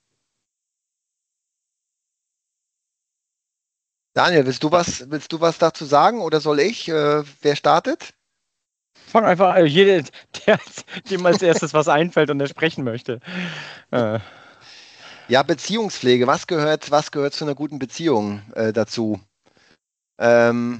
Daniel, willst du was, willst du was dazu sagen oder soll ich? Äh, wer startet? Fang einfach an, jeder, der, dem als erstes was einfällt und der sprechen möchte. Äh. Ja, Beziehungspflege. Was gehört, was gehört zu einer guten Beziehung äh, dazu? Ähm,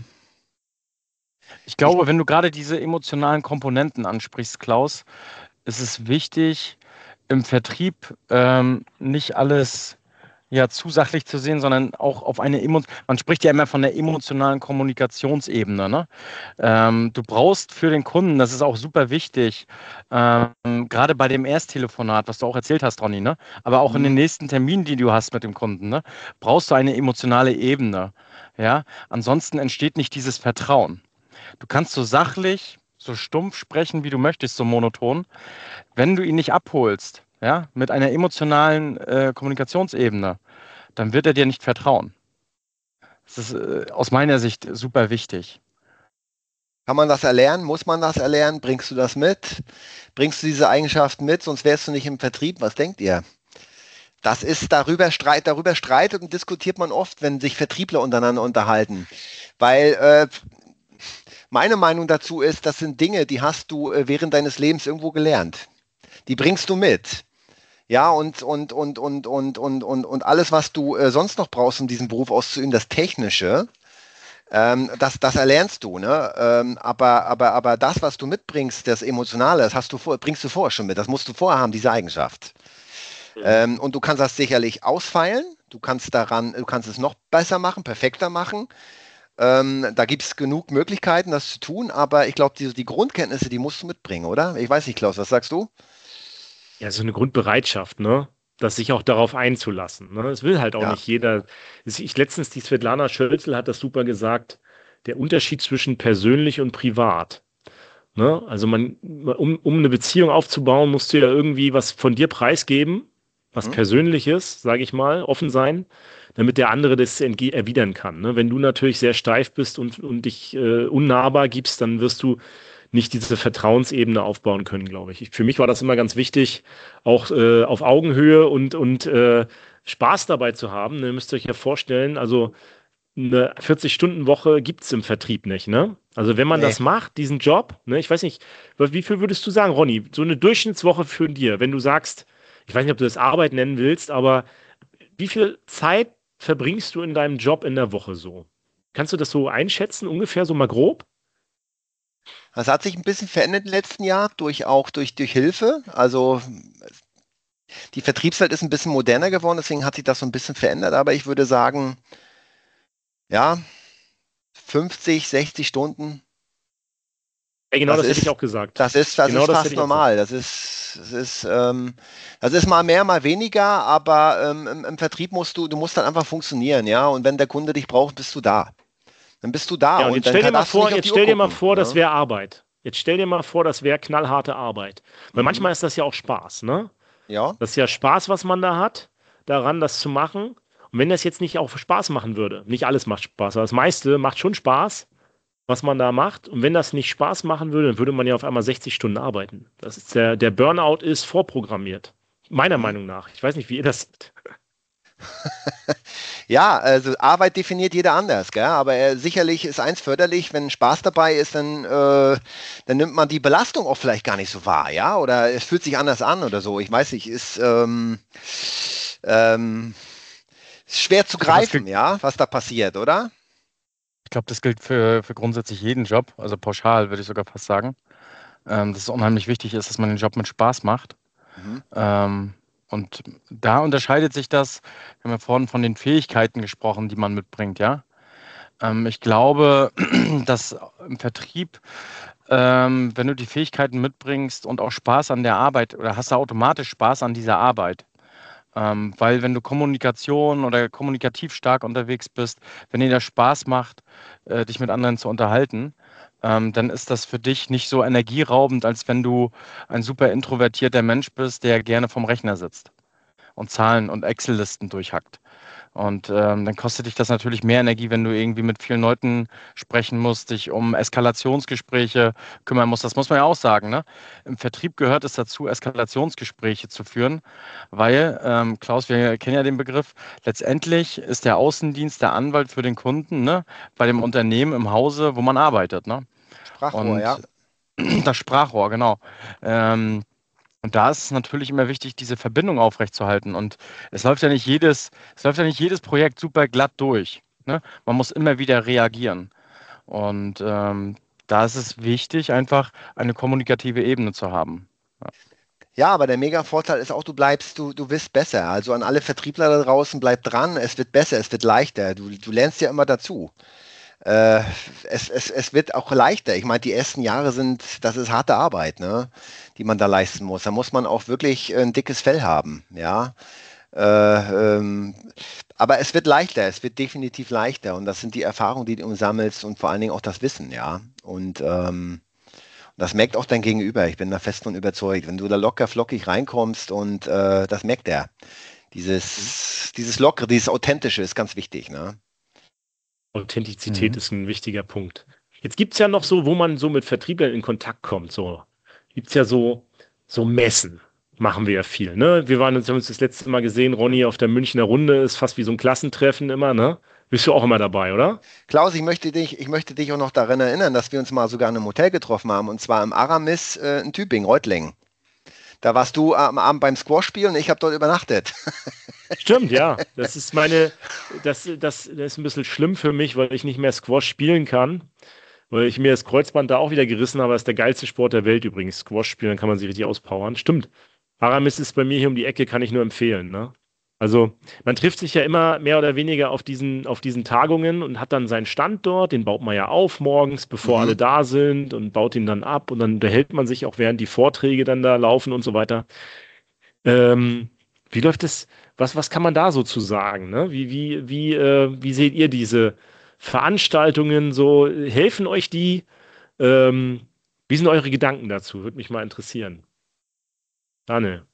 Ich glaube, wenn du gerade diese emotionalen Komponenten ansprichst, Klaus, ist es wichtig, im Vertrieb ähm, nicht alles ja, zu sachlich zu sehen, sondern auch auf eine Emotion. Man spricht ja immer von der emotionalen Kommunikationsebene. Ne? Ähm, du brauchst für den Kunden, das ist auch super wichtig, ähm, gerade bei dem Ersttelefonat, was du auch erzählt hast, Ronny, ne? Aber auch in den nächsten Terminen, die du hast mit dem Kunden, ne? Brauchst du eine emotionale Ebene. Ja? Ansonsten entsteht nicht dieses Vertrauen. Du kannst so sachlich, so stumpf sprechen, wie du möchtest, so monoton. Wenn du ihn nicht abholst, ja, mit einer emotionalen äh, Kommunikationsebene, dann wird er dir nicht vertrauen. Das ist äh, aus meiner Sicht super wichtig. Kann man das erlernen? Muss man das erlernen? Bringst du das mit? Bringst du diese Eigenschaften mit? Sonst wärst du nicht im Vertrieb. Was denkt ihr? Das ist darüber Streit, darüber streitet und diskutiert man oft, wenn sich Vertriebler untereinander unterhalten. Weil äh, meine Meinung dazu ist, das sind Dinge, die hast du äh, während deines Lebens irgendwo gelernt. Die bringst du mit. Ja, und, und, und, und, und, und, und, und alles, was du äh, sonst noch brauchst, um diesen Beruf auszuüben, das Technische, ähm, das, das erlernst du, ne? Ähm, aber, aber, aber das, was du mitbringst, das Emotionale, das hast du vor, bringst du vorher schon mit. Das musst du vorher haben, diese Eigenschaft. Ähm, und du kannst das sicherlich ausfeilen. Du kannst daran, du kannst es noch besser machen, perfekter machen. Ähm, da gibt es genug Möglichkeiten, das zu tun, aber ich glaube, die, die Grundkenntnisse, die musst du mitbringen, oder? Ich weiß nicht, Klaus, was sagst du? Ja, so eine Grundbereitschaft, ne? Das sich auch darauf einzulassen. Ne? Es will halt auch Ja. nicht jeder. Ich letztens, die Svetlana Schölzel hat das super gesagt, der Unterschied zwischen persönlich und privat. Ne? Also man, um, um eine Beziehung aufzubauen, musst du ja irgendwie was von dir preisgeben, was Hm? Persönliches, sage ich mal, offen sein, damit der andere das entge- erwidern kann. Ne? Wenn du natürlich sehr steif bist und, und dich äh, unnahbar gibst, dann wirst du nicht diese Vertrauensebene aufbauen können, glaube ich. ich. Für mich war das immer ganz wichtig, auch äh, auf Augenhöhe und, und äh, Spaß dabei zu haben. Ne? Ihr müsst euch ja vorstellen, also eine vierzig-Stunden-Woche gibt es im Vertrieb nicht, ne? Also wenn man Nee. das macht, diesen Job, ne, ich weiß nicht, wie viel würdest du sagen, Ronny, so eine Durchschnittswoche für dir, wenn du sagst, ich weiß nicht, ob du das Arbeit nennen willst, aber wie viel Zeit verbringst du in deinem Job in der Woche so? Kannst du das so einschätzen, ungefähr so mal grob? Das hat sich ein bisschen verändert im letzten Jahr, durch auch durch, durch Hilfe. Also die Vertriebswelt ist ein bisschen moderner geworden, deswegen hat sich das so ein bisschen verändert, aber ich würde sagen, ja, fünfzig, sechzig Stunden, Ja, genau das das hätte ich ist, auch gesagt. das ist, das Genau ist das hätte fast ich auch gesagt. normal. Das ist, das ist, ähm, das ist mal mehr, mal weniger, aber ähm, im, im Vertrieb musst du, du musst dann einfach funktionieren, ja. Und wenn der Kunde dich braucht, bist du da. Dann bist du da Ja, und und jetzt dann stell dir kann, mal darfst du vor, nicht auf jetzt die Uhr stell dir mal gucken. vor, das Ne? wäre Arbeit. Jetzt stell dir mal vor, das wäre knallharte Arbeit. Weil Mhm. manchmal ist das ja auch Spaß, ne? Ja. Das ist ja Spaß, was man da hat, daran das zu machen. Und wenn das jetzt nicht auch Spaß machen würde, nicht alles macht Spaß, aber das meiste macht schon Spaß, was man da macht. Und wenn das nicht Spaß machen würde, dann würde man ja auf einmal sechzig Stunden arbeiten. Das ist der, der Burnout ist vorprogrammiert. Meiner Mhm. Meinung nach. Ich weiß nicht, wie ihr das seht. Ja, also Arbeit definiert jeder anders, gell? Aber äh, sicherlich ist eins förderlich, wenn Spaß dabei ist, dann, äh, dann nimmt man die Belastung auch vielleicht gar nicht so wahr, ja? Oder es fühlt sich anders an oder so. Ich weiß nicht, ist, ähm, ähm, ist schwer zu Ich glaube, das greifen, gilt, ja, was da passiert, oder? ich glaube, das gilt für, für grundsätzlich jeden Job, also pauschal würde ich sogar fast sagen, ähm, dass es unheimlich wichtig ist, dass man den Job mit Spaß macht. Mhm. Ähm, und da unterscheidet sich das, wir haben ja vorhin von den Fähigkeiten gesprochen, die man mitbringt, ja. Ähm, ich glaube, dass im Vertrieb, ähm, wenn du die Fähigkeiten mitbringst und auch Spaß an der Arbeit, oder hast du automatisch Spaß an dieser Arbeit. Ähm, weil wenn du Kommunikation oder kommunikativ stark unterwegs bist, wenn dir das Spaß macht, äh, dich mit anderen zu unterhalten, ähm, dann ist das für dich nicht so energieraubend, als wenn du ein super introvertierter Mensch bist, der gerne vom Rechner sitzt. und Zahlen und Excel-Listen durchhackt. Und ähm, dann kostet dich das natürlich mehr Energie, wenn du irgendwie mit vielen Leuten sprechen musst, dich um Eskalationsgespräche kümmern musst. Das muss man ja auch sagen, ne? Im Vertrieb gehört es dazu, Eskalationsgespräche zu führen, weil, ähm, Klaus, wir kennen ja den Begriff, letztendlich ist der Außendienst der Anwalt für den Kunden, ne? Bei dem Unternehmen im Hause, wo man arbeitet, ne? Sprachrohr, ja. Und das Sprachrohr, genau. Ähm, und da ist es natürlich immer wichtig, diese Verbindung aufrechtzuerhalten. Und es läuft ja nicht jedes, es läuft ja nicht jedes Projekt super glatt durch. Ne? Man muss immer wieder reagieren. Und ähm, da ist es wichtig, einfach eine kommunikative Ebene zu haben. Ja. Ja, aber der Mega-Vorteil ist auch, du bleibst, du, du wirst besser. Also an alle Vertriebler da draußen, bleibt dran, es wird besser, es wird leichter. Du, du lernst ja immer dazu. Äh, es, es, es wird auch leichter. Ich meine, die ersten Jahre sind, das ist harte Arbeit, ne, die man da leisten muss. Da muss man auch wirklich ein dickes Fell haben, ja. Äh, ähm, aber es wird leichter, es wird definitiv leichter. Und das sind die Erfahrungen, die du sammelst und vor allen Dingen auch das Wissen, ja. Und ähm, das merkt auch dein Gegenüber. Ich bin da fest von überzeugt. Wenn du da locker flockig reinkommst und äh, das merkt er. Dieses, dieses Lockere, dieses Authentische ist ganz wichtig, ne? Authentizität Mhm. ist ein wichtiger Punkt. Jetzt gibt es ja noch so, wo man so mit Vertrieblern in Kontakt kommt. So gibt es ja so, so Messen. Machen wir ja viel, ne? Wir waren uns, haben uns das letzte Mal gesehen, Ronny, auf der Münchner Runde, ist fast wie so ein Klassentreffen immer, ne? Bist du auch immer dabei, oder? Klaus, ich möchte dich, ich möchte dich auch noch daran erinnern, dass wir uns mal sogar in einem Hotel getroffen haben, und zwar im Aramis äh, in Tübingen, Reutlingen. Da warst du am Abend beim Squash-Spiel und ich habe dort übernachtet. Stimmt, ja. Das ist meine, das, das, das ist ein bisschen schlimm für mich, weil ich nicht mehr Squash spielen kann. Weil ich mir das Kreuzband da auch wieder gerissen habe. Das ist der geilste Sport der Welt übrigens. Squash spielen, dann kann man sich richtig auspowern. Stimmt. Aramis ist bei mir hier um die Ecke, kann ich nur empfehlen, ne? Also, man trifft sich ja immer mehr oder weniger auf diesen, auf diesen Tagungen und hat dann seinen Stand dort, den baut man ja auf morgens, bevor alle Mhm. da sind und baut ihn dann ab und dann unterhält man sich auch, während die Vorträge dann da laufen und so weiter. Ähm, wie läuft es, was, was kann man da so zu sagen, ne? Wie, wie, wie, äh, wie seht ihr diese Veranstaltungen so? Helfen euch die? Ähm, wie sind eure Gedanken dazu? Würde mich mal interessieren. Daniel.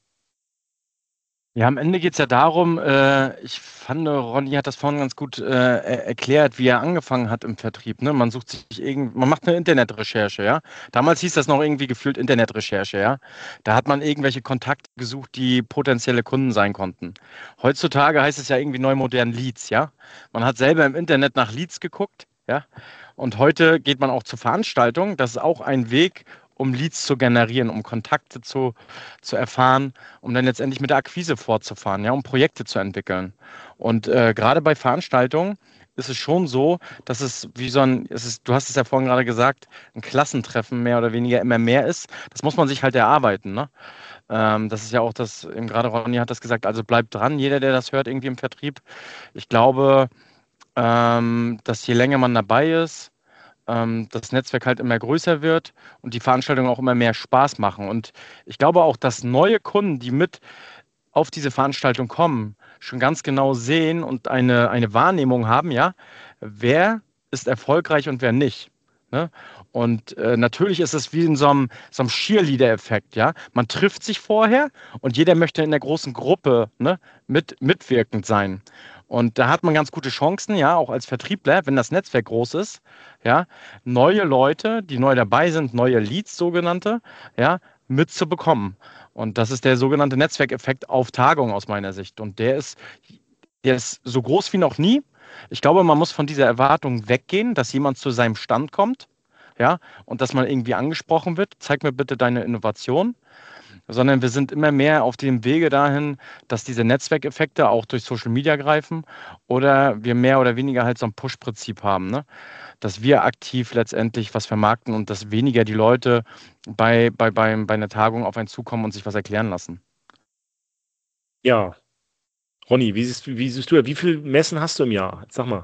Ja, am Ende geht es ja darum, äh, ich fand, Ronny hat das vorhin ganz gut äh, er erklärt, wie er angefangen hat im Vertrieb. Ne? Man sucht sich irgend, man macht eine Internetrecherche, ja. Damals hieß das noch irgendwie gefühlt Internetrecherche, ja. Da hat man irgendwelche Kontakte gesucht, die potenzielle Kunden sein konnten. Heutzutage heißt es ja irgendwie neu modern Leads, ja. Man hat selber im Internet nach Leads geguckt, ja. Und heute geht man auch zur Veranstaltung. Das ist auch ein Weg, um Leads zu generieren, um Kontakte zu, zu erfahren, um dann letztendlich mit der Akquise fortzufahren, ja, um Projekte zu entwickeln. Und äh, gerade bei Veranstaltungen ist es schon so, dass es wie so ein, es ist, du hast es ja vorhin gerade gesagt, ein Klassentreffen mehr oder weniger immer mehr ist. Das muss man sich halt erarbeiten, ne? Ähm, das ist ja auch das, eben gerade Ronny hat das gesagt, also bleibt dran, jeder, der das hört, irgendwie im Vertrieb. Ich glaube, ähm, dass je länger man dabei ist, ähm, das Netzwerk halt immer größer wird und die Veranstaltungen auch immer mehr Spaß machen. Und ich glaube auch, dass neue Kunden, die mit auf diese Veranstaltung kommen, schon ganz genau sehen und eine, eine Wahrnehmung haben, ja, wer ist erfolgreich und wer nicht. Ne? Und äh, natürlich ist es wie in so einem, so einem Cheerleader-Effekt, ja. Man trifft sich vorher und jeder möchte in der großen Gruppe, ne, mit, mitwirkend sein. Und da hat man ganz gute Chancen, ja, auch als Vertriebler, wenn das Netzwerk groß ist, ja, neue Leute, die neu dabei sind, neue Leads, sogenannte, ja, mitzubekommen. Und das ist der sogenannte Netzwerkeffekt auf Tagung aus meiner Sicht. Und der ist, der ist so groß wie noch nie. Ich glaube, man muss von dieser Erwartung weggehen, dass jemand zu seinem Stand kommt, ja, und dass man irgendwie angesprochen wird. Zeig mir bitte deine Innovation. Sondern wir sind immer mehr auf dem Wege dahin, dass diese Netzwerkeffekte auch durch Social Media greifen oder wir mehr oder weniger halt so ein Push-Prinzip haben, ne? Dass wir aktiv letztendlich was vermarkten und dass weniger die Leute bei, bei, bei, bei einer Tagung auf einen zukommen und sich was erklären lassen. Ja, Ronny, wie siehst, wie siehst du, wie viele Messen hast du im Jahr? Sag mal.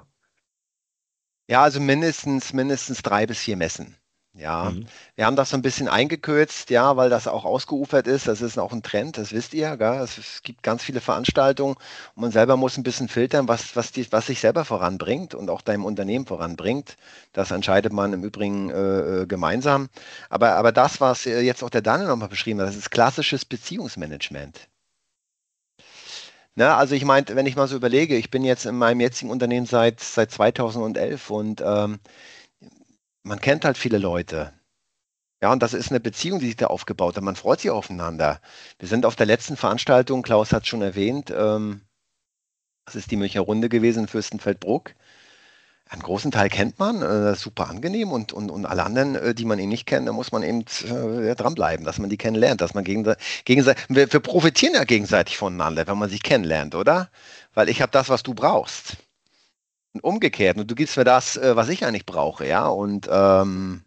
Ja, also mindestens, mindestens drei bis vier Messen. Ja, Mhm. wir haben das so ein bisschen eingekürzt, ja, weil das auch ausgeufert ist. Das ist auch ein Trend, das wisst ihr, gell? Es, es gibt ganz viele Veranstaltungen und man selber muss ein bisschen filtern, was, was, die, was sich selber voranbringt und auch deinem Unternehmen voranbringt. Das entscheidet man im Übrigen äh, äh, gemeinsam. Aber, aber das, was äh, jetzt auch der Daniel nochmal beschrieben hat, das ist klassisches Beziehungsmanagement. Ne, also ich meinte, wenn ich mal so überlege, ich bin jetzt in meinem jetzigen Unternehmen seit, seit zweitausendelf und ähm, man kennt halt viele Leute. Ja, und das ist eine Beziehung, die sich da aufgebaut hat. Man freut sich aufeinander. Wir sind auf der letzten Veranstaltung, Klaus hat es schon erwähnt, ähm, das ist die Münchner Runde gewesen in Fürstenfeldbruck. Einen großen Teil kennt man, äh, super angenehm und, und, und alle anderen, äh, die man eh nicht kennt, da muss man eben äh, ja, dranbleiben, dass man die kennenlernt, dass man gegenseitig, gegenseitig wir, wir profitieren ja gegenseitig voneinander, wenn man sich kennenlernt, oder? Weil ich habe das, was du brauchst. Und umgekehrt, und du gibst mir das, äh, was ich eigentlich brauche, ja, und ähm,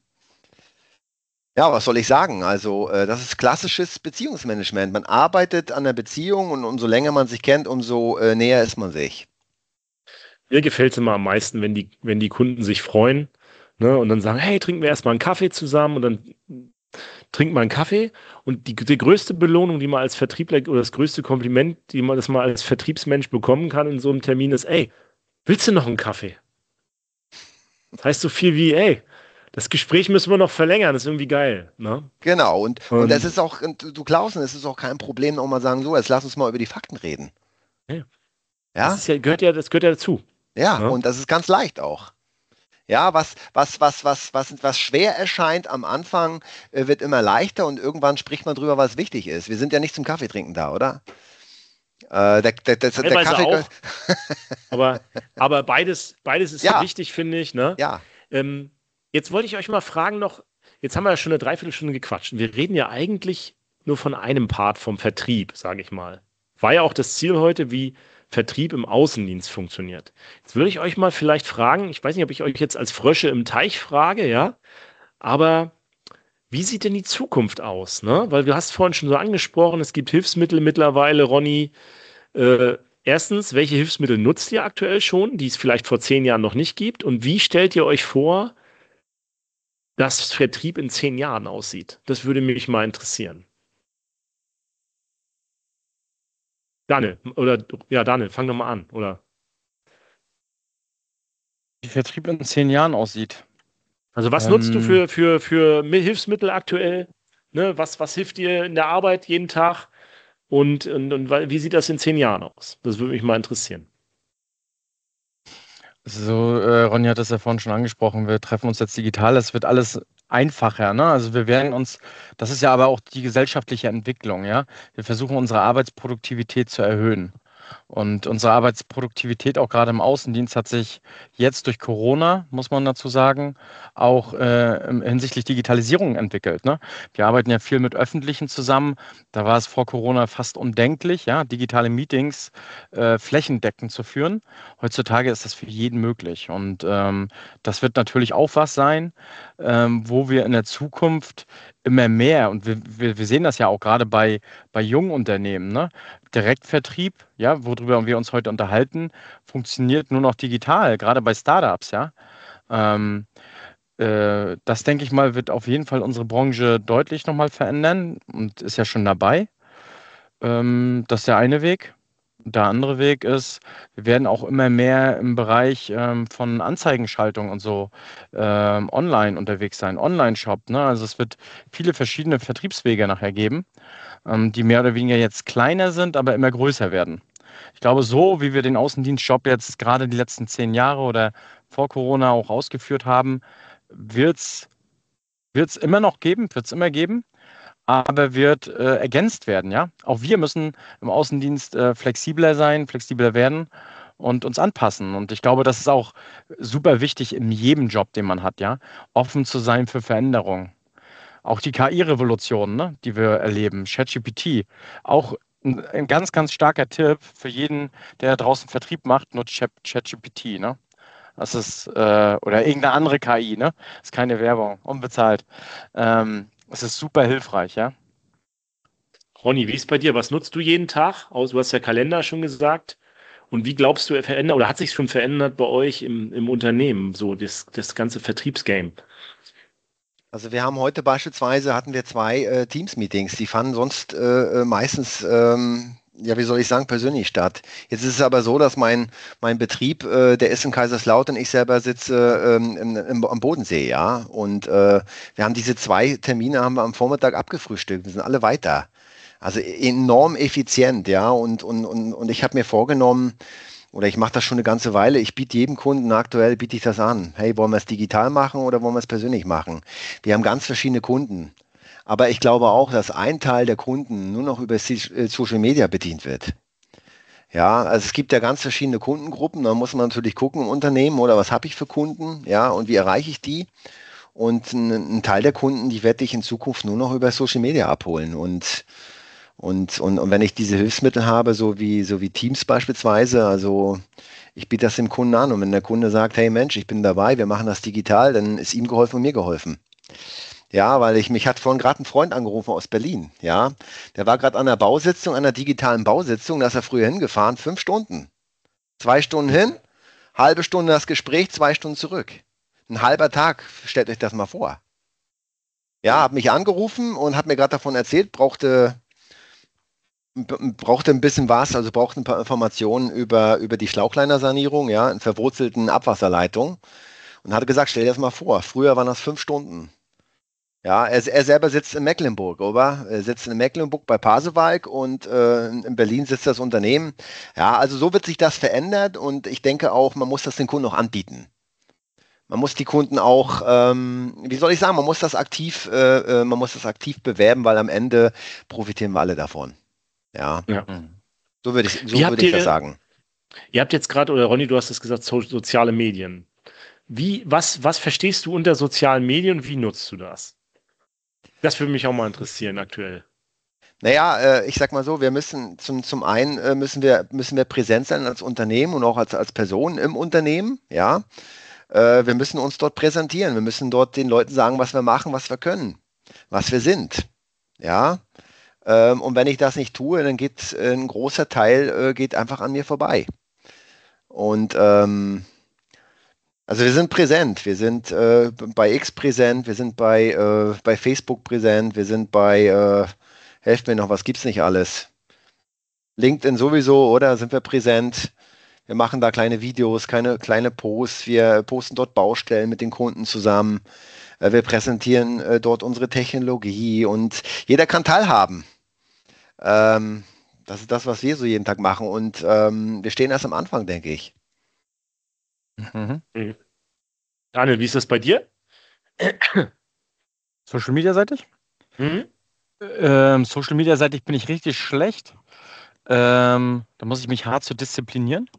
ja, was soll ich sagen? Also, äh, das ist klassisches Beziehungsmanagement. Man arbeitet an der Beziehung und umso länger man sich kennt, umso äh, näher ist man sich. Mir gefällt es immer am meisten, wenn die, wenn die Kunden sich freuen, ne, und dann sagen, hey, trinken wir erstmal einen Kaffee zusammen und dann trinkt man einen Kaffee und die, die größte Belohnung, die man als Vertriebler oder das größte Kompliment, die man, das man als Vertriebsmensch bekommen kann in so einem Termin ist, ey, willst du noch einen Kaffee? Das heißt so viel wie, ey, das Gespräch müssen wir noch verlängern, das ist irgendwie geil, ne? Genau, und, und es Und ist auch, und du Klausen, es ist auch kein Problem, auch mal sagen, so, jetzt lass uns mal über die Fakten reden. ja, das Ja? ist ja, gehört ja, das gehört ja dazu, Ja, ne? und das ist ganz leicht auch. Ja, was, was, was, was, was, was schwer erscheint am Anfang, äh, wird immer leichter und irgendwann spricht man drüber, was wichtig ist. Wir sind ja nicht zum Kaffeetrinken da, oder? Äh, der, der, der, der Teilweise Kaffee gehört. auch, aber, aber beides, beides ist Ja, wichtig, finde ich, ne? ja. Ähm, Jetzt wollte ich euch mal fragen noch, jetzt haben wir ja schon eine Dreiviertelstunde gequatscht. Wir reden ja eigentlich nur von einem Part vom Vertrieb, sage ich mal. War ja auch das Ziel heute, wie Vertrieb im Außendienst funktioniert. Jetzt würde ich euch mal vielleicht fragen, ich weiß nicht, ob ich euch jetzt als Frösche im Teich frage, ja, aber wie sieht denn die Zukunft aus, ne? Weil du hast vorhin schon so angesprochen, es gibt Hilfsmittel mittlerweile, Ronny. Äh, Erstens, welche Hilfsmittel nutzt ihr aktuell schon, die es vielleicht vor zehn Jahren noch nicht gibt? Und wie stellt ihr euch vor, dass Vertrieb in zehn Jahren aussieht? Das würde mich mal interessieren. Daniel, oder ja, Daniel, fang doch mal an, oder? Wie Vertrieb in zehn Jahren aussieht. Also was nutzt du Ähm, für, für, für Hilfsmittel aktuell? Ne? Was, was hilft dir in der Arbeit jeden Tag? Und, und, und wie sieht das in zehn Jahren aus? Das würde mich mal interessieren. so, äh, Ronny hat das ja vorhin schon angesprochen, wir treffen uns jetzt digital, es wird alles einfacher, ne? Also wir werden uns, das ist ja aber auch die gesellschaftliche Entwicklung, ja. Wir versuchen unsere Arbeitsproduktivität zu erhöhen. Und unsere Arbeitsproduktivität auch gerade im Außendienst hat sich jetzt durch Corona, muss man dazu sagen, auch äh, im- hinsichtlich Digitalisierung entwickelt. Ne? Wir arbeiten ja viel mit Öffentlichen zusammen. Da war es vor Corona fast undenklich, ja, digitale Meetings äh, flächendeckend zu führen. Heutzutage ist das für jeden möglich. Und ähm, das wird natürlich auch was sein, ähm, wo wir in der Zukunft immer mehr, und wir, wir, wir sehen das ja auch gerade bei, bei jungen Unternehmen, ne? Direktvertrieb, ja, worüber wir uns heute unterhalten, funktioniert nur noch digital, gerade bei Startups, ja. Ähm, äh, Das denke ich mal, wird auf jeden Fall unsere Branche deutlich nochmal verändern und ist ja schon dabei. Ähm, das ist der eine Weg. Der andere Weg ist, wir werden auch immer mehr im Bereich ähm, von Anzeigenschaltung und so ähm, online unterwegs sein, Online-Shop. Ne? Also es wird viele verschiedene Vertriebswege nachher geben, ähm, die mehr oder weniger jetzt kleiner sind, aber immer größer werden. Ich glaube, so wie wir den Außendienstjob jetzt gerade die letzten zehn Jahre oder vor Corona auch ausgeführt haben, wird es wird es immer noch geben, wird es immer geben, aber wird äh, ergänzt werden, ja. Auch wir müssen im Außendienst äh, flexibler sein, flexibler werden und uns anpassen. Und ich glaube, das ist auch super wichtig in jedem Job, den man hat, ja, offen zu sein für Veränderungen. Auch die K I-Revolution, ne, die wir erleben, ChatGPT, auch ein, ein ganz, ganz starker Tipp für jeden, der draußen Vertrieb macht, nutzt Chat- ChatGPT, ne? Das ist, äh, oder irgendeine andere K I, ne? Das ist keine Werbung, unbezahlt. Ähm, es ist super hilfreich, ja. Ronny, wie ist bei dir? Was nutzt du jeden Tag? Aus, du hast ja Kalender schon gesagt. Und wie glaubst du, er verändert oder hat sich schon verändert bei euch im, im Unternehmen, so das, das ganze Vertriebsgame? Also wir haben heute beispielsweise, hatten wir zwei äh, Teams-Meetings, die fanden sonst äh, äh, meistens, ähm, ja, wie soll ich sagen, persönlich statt. Jetzt ist es aber so, dass mein, mein Betrieb, äh, der ist in Kaiserslautern, ich selber sitze ähm, im, im, am Bodensee, ja. Und äh, wir haben diese zwei Termine haben wir am Vormittag abgefrühstückt, wir sind alle weiter. Also enorm effizient, ja. Und, und, und, und ich habe mir vorgenommen, oder ich mache das schon eine ganze Weile, ich biete jedem Kunden aktuell, biete ich das an. Hey, wollen wir es digital machen oder wollen wir es persönlich machen? Wir haben ganz verschiedene Kunden. Aber ich glaube auch, dass ein Teil der Kunden nur noch über Social Media bedient wird. Ja, also es gibt ja ganz verschiedene Kundengruppen. Da muss man natürlich gucken im Unternehmen, oder was habe ich für Kunden, ja, und wie erreiche ich die? Und ein, ein Teil der Kunden, die werde ich in Zukunft nur noch über Social Media abholen. Und, und, und, und wenn ich diese Hilfsmittel habe, so wie, so wie Teams beispielsweise, also ich biete das dem Kunden an. Und wenn der Kunde sagt, hey Mensch, ich bin dabei, wir machen das digital, dann ist ihm geholfen und mir geholfen. Ja, weil ich mich hat vorhin gerade ein Freund angerufen aus Berlin. Ja, der war gerade an der Bausitzung, an der digitalen Bausitzung, da ist er früher hingefahren, fünf Stunden. Zwei Stunden hin, halbe Stunde das Gespräch, zwei Stunden zurück. Ein halber Tag, stellt euch das mal vor. Ja, hat mich angerufen und hat mir gerade davon erzählt, brauchte, brauchte ein bisschen was, also brauchte ein paar Informationen über, über die Schlauchleinersanierung, ja, in verwurzelten Abwasserleitungen. Und hat gesagt, stell dir das mal vor, früher waren das fünf Stunden. Ja, er, er selber sitzt in Mecklenburg, oder? Er sitzt in Mecklenburg bei Pasewalk und äh, in Berlin sitzt das Unternehmen. Ja, also so wird sich das verändert und ich denke auch, man muss das den Kunden auch anbieten. Man muss die Kunden auch, ähm, wie soll ich sagen, man muss das aktiv, äh, äh, man muss das aktiv bewerben, weil am Ende profitieren wir alle davon. Ja, Ja. so würde ich, so Wie habt würde ich ihr, das sagen. ihr habt jetzt gerade, oder Ronny, du hast es gesagt, so, soziale Medien. Wie, was, was verstehst du unter sozialen Medien und wie nutzt du das? Das würde mich auch mal interessieren aktuell. Naja, äh, ich sag mal so, wir müssen zum, zum einen äh, müssen wir, müssen wir präsent sein als Unternehmen und auch als, als Person im Unternehmen, ja. Äh, wir müssen uns dort präsentieren. Wir müssen dort den Leuten sagen, was wir machen, was wir können, was wir sind. Ja. Ähm, und wenn ich das nicht tue, dann geht äh, ein großer Teil äh, geht einfach an mir vorbei. Und ähm, also wir sind präsent. Wir sind äh, bei X präsent, wir sind bei, äh, bei Facebook präsent, wir sind bei, äh, helft mir noch, was gibt's nicht alles? LinkedIn sowieso, oder? Sind wir präsent? Wir machen da kleine Videos, kleine, kleine Posts. Wir posten dort Baustellen mit den Kunden zusammen. Äh, Wir präsentieren äh, dort unsere Technologie und jeder kann teilhaben. Ähm, Das ist das, was wir so jeden Tag machen. Und ähm, wir stehen erst am Anfang, denke ich. Mhm. Mhm. Daniel, wie ist das bei dir? Social Media seitig? Mhm. Ähm, Social Media seitig bin ich richtig schlecht. Ähm, da muss ich mich hart zu disziplinieren.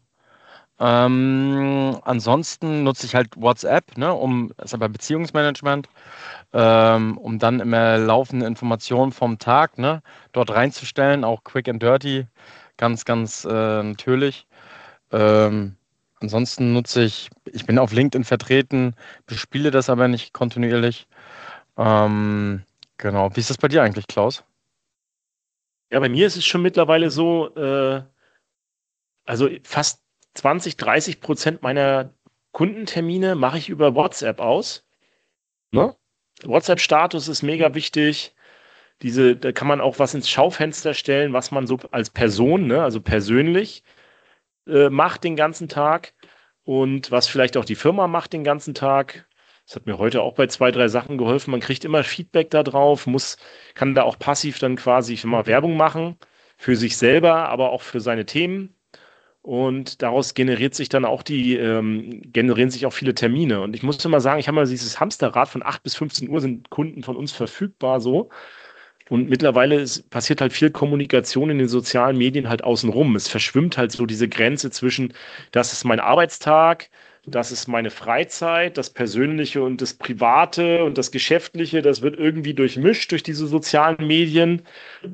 Ähm, ansonsten nutze ich halt WhatsApp, ne, um, das ist aber Beziehungsmanagement, ähm, um dann immer laufende Informationen vom Tag, ne, dort reinzustellen, auch quick and dirty, ganz, ganz äh, natürlich. Ähm, ansonsten nutze ich, ich bin auf LinkedIn vertreten, bespiele das aber nicht kontinuierlich. Ähm, genau. Wie ist das bei dir eigentlich, Klaus? Ja, bei mir ist es schon mittlerweile so, äh, also fast zwanzig, dreißig Prozent meiner Kundentermine mache ich über WhatsApp aus. Ne? WhatsApp-Status ist mega wichtig. Diese, da kann man auch was ins Schaufenster stellen, was man so als Person, ne, also persönlich, äh, macht den ganzen Tag und was vielleicht auch die Firma macht den ganzen Tag. Das hat mir heute auch bei zwei, drei Sachen geholfen. Man kriegt immer Feedback da drauf, muss, kann da auch passiv dann quasi immer Werbung machen für sich selber, aber auch für seine Themen. Und daraus generiert sich dann auch die, ähm, generieren sich auch viele Termine. Und ich muss immer sagen, ich habe mal dieses Hamsterrad von acht bis fünfzehn Uhr sind Kunden von uns verfügbar so. Und mittlerweile ist, passiert halt viel Kommunikation in den sozialen Medien halt außenrum. Es verschwimmt halt so diese Grenze zwischen, das ist mein Arbeitstag, das ist meine Freizeit, das Persönliche und das Private und das Geschäftliche, das wird irgendwie durchmischt durch diese sozialen Medien.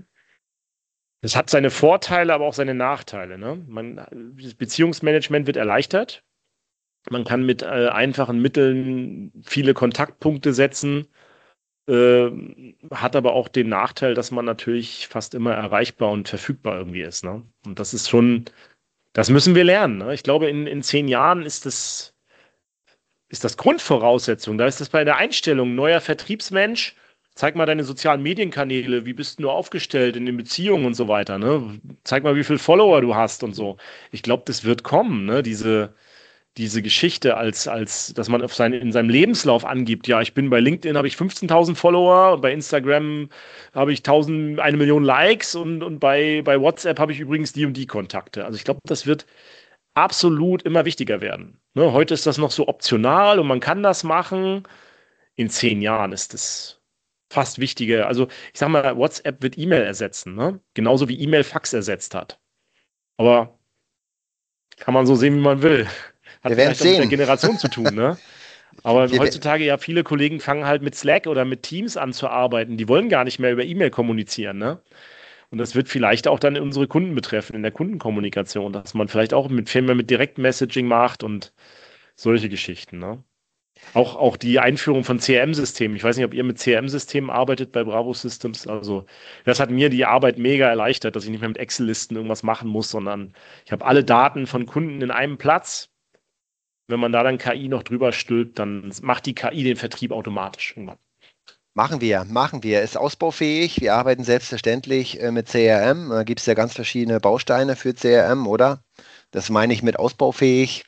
Das hat seine Vorteile, aber auch seine Nachteile. Ne? Man, das Beziehungsmanagement wird erleichtert. Man kann mit äh, einfachen Mitteln viele Kontaktpunkte setzen. Äh, hat aber auch den Nachteil, dass man natürlich fast immer erreichbar und verfügbar irgendwie ist. Ne? Und das ist schon, das müssen wir lernen. Ne? Ich glaube, in, in zehn Jahren ist das, ist das Grundvoraussetzung. Da ist das bei der Einstellung neuer Vertriebsmensch. Zeig mal deine sozialen Medienkanäle, wie bist du aufgestellt in den Beziehungen und so weiter. Ne? Zeig mal, wie viele Follower du hast und so. Ich glaube, das wird kommen, ne? Diese, diese Geschichte als, als, dass man auf sein, in seinem Lebenslauf angibt, ja, ich bin bei LinkedIn, habe ich fünfzehntausend Follower und bei Instagram habe ich tausend, eine Million Likes und, und bei, bei WhatsApp habe ich übrigens die und die Kontakte. Also ich glaube, das wird absolut immer wichtiger werden. Ne, heute ist das noch so optional und man kann das machen. In zehn Jahren ist das fast wichtiger. Also ich sag mal, WhatsApp wird E-Mail ersetzen, ne? Genauso wie E-Mail Fax ersetzt hat. Aber kann man so sehen, wie man will. Hat Wir werden vielleicht auch mit der sehen. Generation zu tun, ne? Aber Wir, heutzutage ja, viele Kollegen fangen halt mit Slack oder mit Teams an zu arbeiten. Die wollen gar nicht mehr über E-Mail kommunizieren, ne? Und das wird vielleicht auch dann unsere Kunden betreffen, in der Kundenkommunikation, dass man vielleicht auch mit viel mehr mit Direktmessaging macht und solche Geschichten, ne? Auch, auch die Einführung von C R M-Systemen. Ich weiß nicht, ob ihr mit C R M-Systemen arbeitet bei Bravo Systems. Also, das hat mir die Arbeit mega erleichtert, dass ich nicht mehr mit Excel-Listen irgendwas machen muss, sondern ich habe alle Daten von Kunden in einem Platz. Wenn man da dann K I noch drüber stülpt, dann macht die K I den Vertrieb automatisch irgendwann. Machen wir, machen wir. Ist ausbaufähig. Wir arbeiten selbstverständlich äh, mit C R M. Da gibt es ja ganz verschiedene Bausteine für C R M, oder? Das meine ich mit ausbaufähig.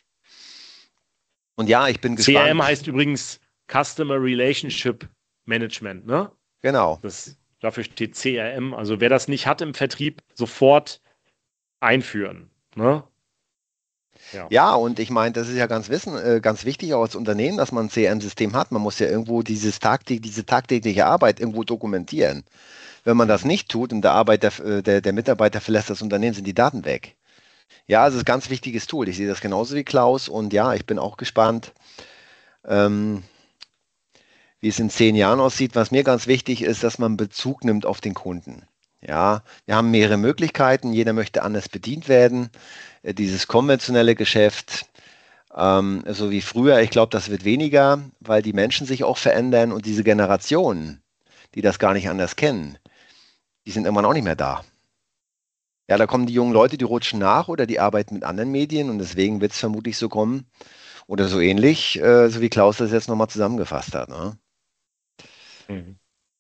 Und ja, ich bin gespannt. C R M heißt übrigens Customer Relationship Management, ne? Genau. Das, dafür steht C R M. Also wer das nicht hat im Vertrieb, sofort einführen, ne? Ja. ja, und ich meine, das ist ja ganz wissen, äh, ganz wichtig auch als Unternehmen, dass man ein C R M-System hat. Man muss ja irgendwo dieses Tagtäg, diese tagtägliche Arbeit irgendwo dokumentieren. Wenn man das nicht tut und der, Arbeiter, äh, der, der Mitarbeiter verlässt das Unternehmen, sind die Daten weg. Ja, also es ist ein ganz wichtiges Tool. Ich sehe das genauso wie Klaus und ja, ich bin auch gespannt, ähm, wie es in zehn Jahren aussieht. Was mir ganz wichtig ist, dass man Bezug nimmt auf den Kunden. Ja, wir haben mehrere Möglichkeiten. Jeder möchte anders bedient werden. Äh, dieses konventionelle Geschäft, ähm, so wie früher, ich glaube, das wird weniger, weil die Menschen sich auch verändern und diese Generationen, die das gar nicht anders kennen, die sind irgendwann auch nicht mehr da. Ja, da kommen die jungen Leute, die rutschen nach oder die arbeiten mit anderen Medien und deswegen wird es vermutlich so kommen oder so ähnlich, äh, so wie Klaus das jetzt nochmal zusammengefasst hat. Ne? Mhm.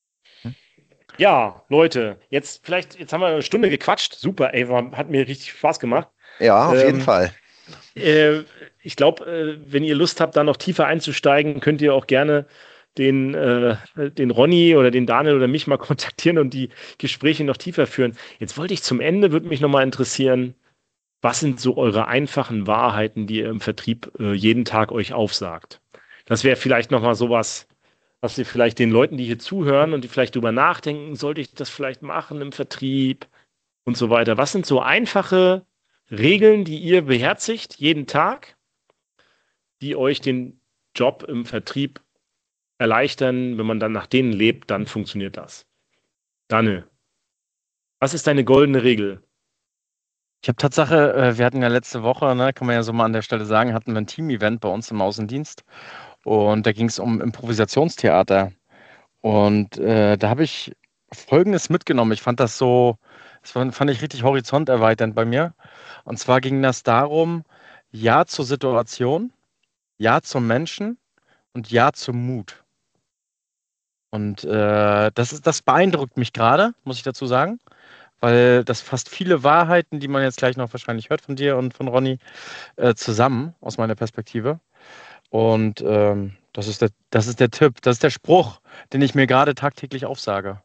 Ja, Leute, jetzt vielleicht, jetzt haben wir eine Stunde gequatscht. Super, ey, war, hat mir richtig Spaß gemacht. Ja, auf ähm, jeden Fall. Äh, ich glaube, äh, wenn ihr Lust habt, da noch tiefer einzusteigen, könnt ihr auch gerne den, äh, den Ronny oder den Daniel oder mich mal kontaktieren und die Gespräche noch tiefer führen. Jetzt wollte ich zum Ende, würde mich nochmal interessieren, was sind so eure einfachen Wahrheiten, die ihr im Vertrieb äh, jeden Tag euch aufsagt? Das wäre vielleicht nochmal sowas, was ihr vielleicht den Leuten, die hier zuhören und die vielleicht drüber nachdenken, sollte ich das vielleicht machen im Vertrieb und so weiter. Was sind so einfache Regeln, die ihr beherzigt jeden Tag, die euch den Job im Vertrieb erleichtern? Wenn man dann nach denen lebt, dann funktioniert das. Daniel, was ist deine goldene Regel? Ich habe Tatsache, äh, wir hatten ja letzte Woche, ne, kann man ja so mal an der Stelle sagen, hatten wir ein Team-Event bei uns im Außendienst und da ging es um Improvisationstheater und äh, da habe ich Folgendes mitgenommen. Ich fand das so, das fand, fand ich richtig horizonterweiternd bei mir. Und zwar ging das darum, Ja zur Situation, Ja zum Menschen und Ja zum Mut. Und äh, das ist, das beeindruckt mich gerade, muss ich dazu sagen, weil das fasst viele Wahrheiten, die man jetzt gleich noch wahrscheinlich hört von dir und von Ronny, äh, zusammen aus meiner Perspektive. Und ähm, das ist der, das ist der Tipp, das ist der Spruch, den ich mir gerade tagtäglich aufsage.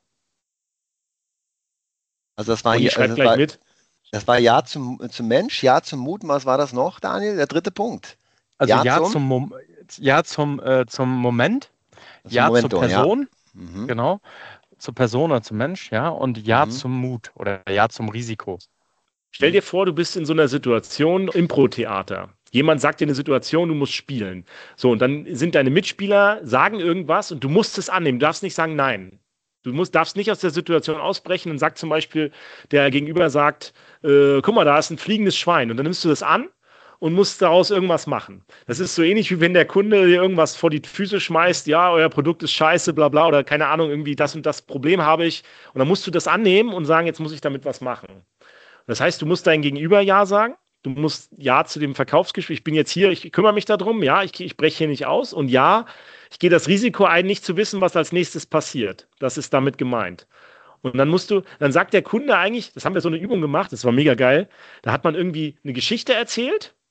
Also das war, Und hier, ich schreibe also das gleich war, mit. das war Ja zum, zum Mensch, Ja zum Mut. Was war das noch, Daniel? Der dritte Punkt. Also Ja Ja zum, zum, Mom ja zum, äh, zum Moment, zum Ja zur Momentum, ja. Person, Mhm. genau, zur Person oder zum Mensch, ja, und Ja Mhm. zum Mut oder Ja zum Risiko. Stell dir vor, du bist in so einer Situation, Impro-Theater. Jemand sagt dir eine Situation, du musst spielen. So, und dann sind deine Mitspieler, sagen irgendwas und du musst es annehmen. Du darfst nicht sagen Nein. Du musst, darfst nicht aus der Situation ausbrechen und sagt zum Beispiel, der Gegenüber sagt, äh, guck mal, da ist ein fliegendes Schwein. Und dann nimmst du das an und musst daraus irgendwas machen. Das ist so ähnlich, wie wenn der Kunde dir irgendwas vor die Füße schmeißt, ja, euer Produkt ist scheiße, bla bla, oder keine Ahnung, irgendwie das und das Problem habe ich. Und dann musst du das annehmen und sagen, jetzt muss ich damit was machen. Das heißt, du musst dein Gegenüber Ja sagen. Du musst Ja zu dem Verkaufsgespräch. Ich bin jetzt hier, ich kümmere mich darum. Ja, ich, ich breche hier nicht aus. Und ja, ich gehe das Risiko ein, nicht zu wissen, was als nächstes passiert. Das ist damit gemeint. Und dann musst du, dann sagt der Kunde eigentlich, das haben wir so eine Übung gemacht, das war mega geil. Da hat man irgendwie eine Geschichte erzählt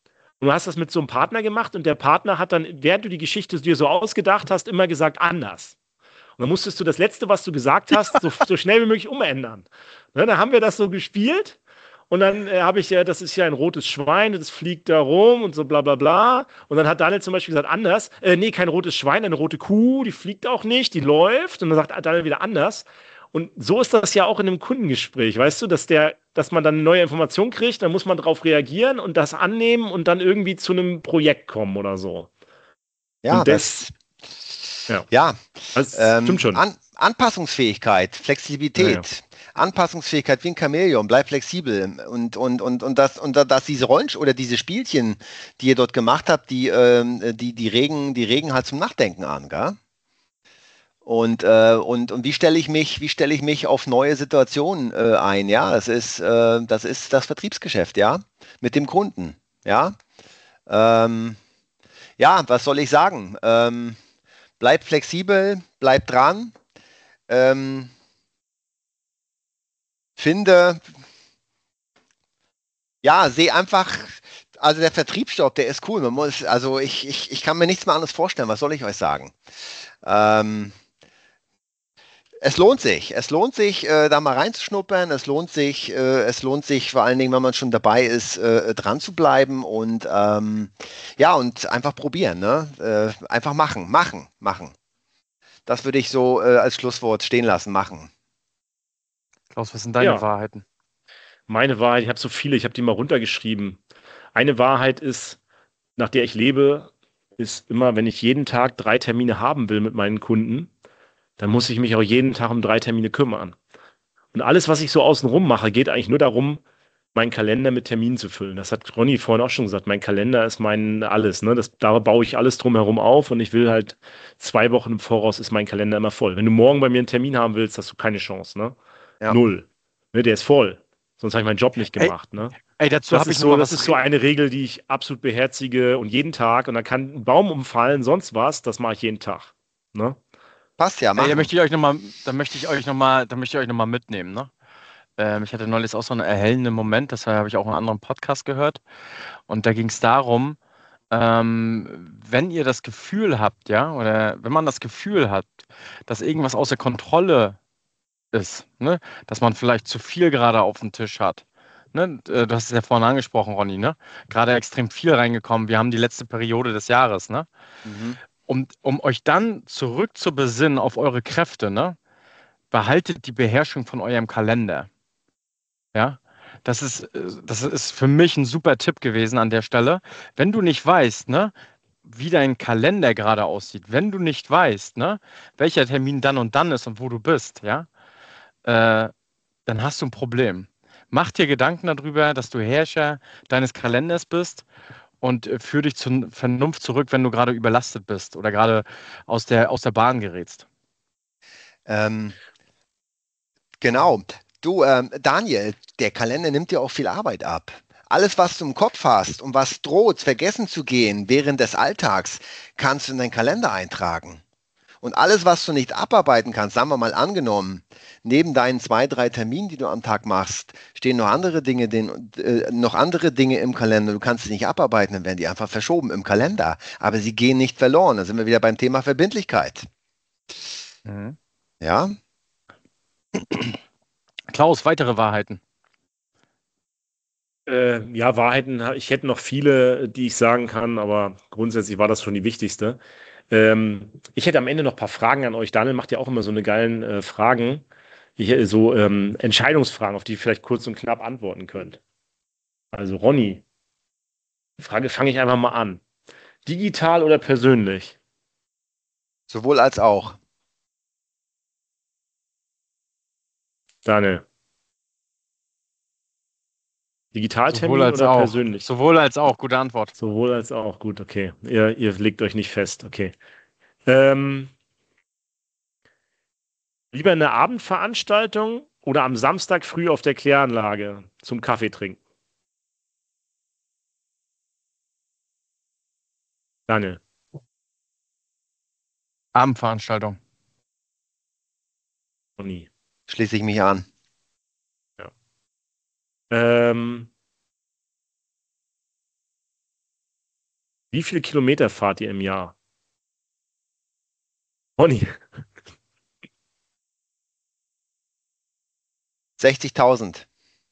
Und du hast das mit so einem Partner gemacht und der Partner hat dann, während du die Geschichte dir so ausgedacht hast, immer gesagt, anders. Und dann musstest du das Letzte, was du gesagt hast, so, so schnell wie möglich umändern. Ne, dann haben wir das so gespielt und dann äh, habe ich ja, das ist ja ein rotes Schwein, das fliegt da rum und so bla bla bla. Und dann hat Daniel zum Beispiel gesagt, anders. Äh, nee, kein rotes Schwein, eine rote Kuh, die fliegt auch nicht, die läuft. Und dann sagt Daniel wieder anders. Und so ist das ja auch in einem Kundengespräch, weißt du, dass der, dass man dann eine neue Information kriegt, dann muss man darauf reagieren und das annehmen und dann irgendwie zu einem Projekt kommen oder so. Ja, Und das, das, ja, ja, das ähm, stimmt schon. An Anpassungsfähigkeit, Ja, ja. Flexibilität, Anpassungsfähigkeit wie ein Chamäleon, bleib flexibel und, und, und, und, das, und dass diese Rollen oder diese Spielchen, die ihr dort gemacht habt, die, ähm, die, die regen, die regen halt zum Nachdenken an, gell? Und, äh, und, und wie stelle ich mich, wie stelle ich mich auf neue Situationen äh, ein? Ja, das ist, äh, das ist das Vertriebsgeschäft, ja, mit dem Kunden, ja. Ähm, ja, was soll ich sagen? Ähm, bleib flexibel, bleib dran, ähm, finde, ja, seh einfach, also der Vertriebsjob, der ist cool. Man muss, also ich, ich, ich kann mir nichts mehr anderes vorstellen. Was soll ich euch sagen? Ähm, Es lohnt sich. Es lohnt sich, äh, da mal reinzuschnuppern. Es lohnt sich, äh, es lohnt sich vor allen Dingen, wenn man schon dabei ist, äh, dran zu bleiben und ähm, ja, und einfach probieren, ne? Äh, einfach machen, machen, machen. Das würde ich so äh, als Schlusswort stehen lassen, machen. Klaus, was sind deine Ja, Wahrheiten? meine Wahrheit, ich habe so viele, ich habe die mal runtergeschrieben. Eine Wahrheit ist, nach der ich lebe, ist immer, wenn ich jeden Tag drei Termine haben will mit meinen Kunden, dann muss ich mich auch jeden Tag um drei Termine kümmern. Und alles, was ich so außenrum mache, geht eigentlich nur darum, meinen Kalender mit Terminen zu füllen. Das hat Ronny vorhin auch schon gesagt. Mein Kalender ist mein alles, ne? Das, da baue ich alles drumherum auf und ich will halt zwei Wochen im Voraus ist mein Kalender immer voll. Wenn du morgen bei mir einen Termin haben willst, hast du keine Chance, ne? Ja. Null. Ne, der ist voll. Sonst habe ich meinen Job nicht Ey, gemacht, ne? ey, dazu Das habe ich ist noch so, mal das was. ist so eine Regel, die ich absolut beherzige und jeden Tag und da kann ein Baum umfallen, sonst was, das mache ich jeden Tag, ne? Passt ja, Ey, da machen. möchte ich euch noch mal, da möchte ich euch noch mal, da möchte ich euch noch mal mitnehmen, ne? Ähm, ich hatte neulich auch so einen erhellenden Moment, das habe ich auch in einem anderen Podcast gehört. Und da ging es darum, ähm, wenn ihr das Gefühl habt, ja, oder wenn man das Gefühl hat, dass irgendwas außer Kontrolle ist, ne, dass man vielleicht zu viel gerade auf dem Tisch hat. Ne, äh, du hast es ja vorhin angesprochen, Ronny, ne? Gerade extrem viel reingekommen. Wir haben die letzte Periode des Jahres, ne? Mhm. Um, um euch dann zurück zu besinnen auf eure Kräfte, ne? Behaltet die Beherrschung von eurem Kalender. Ja, das ist, äh, das ist für mich ein super Tipp gewesen an der Stelle. Wenn du nicht weißt, ne, wie dein Kalender gerade aussieht, wenn du nicht weißt, ne, welcher Termin dann und dann ist und wo du bist, ja, äh, dann hast du ein Problem. Mach dir Gedanken darüber, dass du Herrscher deines Kalenders bist und äh, führ dich zur Vernunft zurück, wenn du gerade überlastet bist oder gerade aus der, aus der Bahn gerätst. Ähm, genau. Du, ähm, Daniel, der Kalender nimmt dir auch viel Arbeit ab. Alles, was du im Kopf hast und was droht, vergessen zu gehen während des Alltags, kannst du in deinen Kalender eintragen. Und alles, was du nicht abarbeiten kannst, sagen wir mal angenommen, neben deinen zwei, drei Terminen, die du am Tag machst, stehen noch andere Dinge, den, äh, noch andere Dinge im Kalender. Du kannst sie nicht abarbeiten, dann werden die einfach verschoben im Kalender. Aber sie gehen nicht verloren. Da sind wir wieder beim Thema Verbindlichkeit. Mhm. Ja, Klaus, weitere Wahrheiten. Äh, ja, Wahrheiten, ich hätte noch viele, die ich sagen kann, aber grundsätzlich war das schon die wichtigste. Ähm, ich hätte am Ende noch ein paar Fragen an euch. Daniel macht ja auch immer so eine geilen äh, Fragen, ich, äh, so ähm, Entscheidungsfragen, auf die ihr vielleicht kurz und knapp antworten könnt. Also Ronny, die Frage fange ich einfach mal an. Digital oder persönlich? sowohl als auch. Daniel, Sowohl Digitaltermin als oder auch. persönlich? Sowohl als auch. Gute Antwort. Sowohl als auch. Gut, okay. Ihr, ihr legt euch nicht fest. Okay. Ähm, lieber eine Abendveranstaltung oder am Samstag früh auf der Kläranlage zum Kaffee trinken? Daniel, Abendveranstaltung. noch nie. Schließe ich mich an. Ja. Ähm, Wie viele Kilometer fahrt ihr im Jahr? Ronny. sechzigtausend.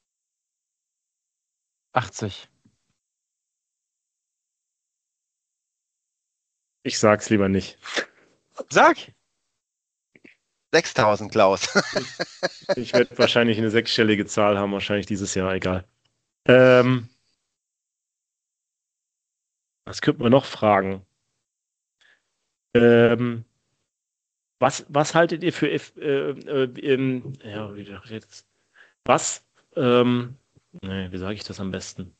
achtzig. Ich sag's lieber nicht. Sag! sechstausend, Klaus. Ich, ich werde wahrscheinlich eine sechsstellige Zahl haben, wahrscheinlich dieses Jahr, egal. Ähm, was könnte man noch fragen? Ähm, was, was haltet ihr für, äh, äh, ähm, ja, wie jetzt? Was, ähm, nee, wie sage ich das am besten?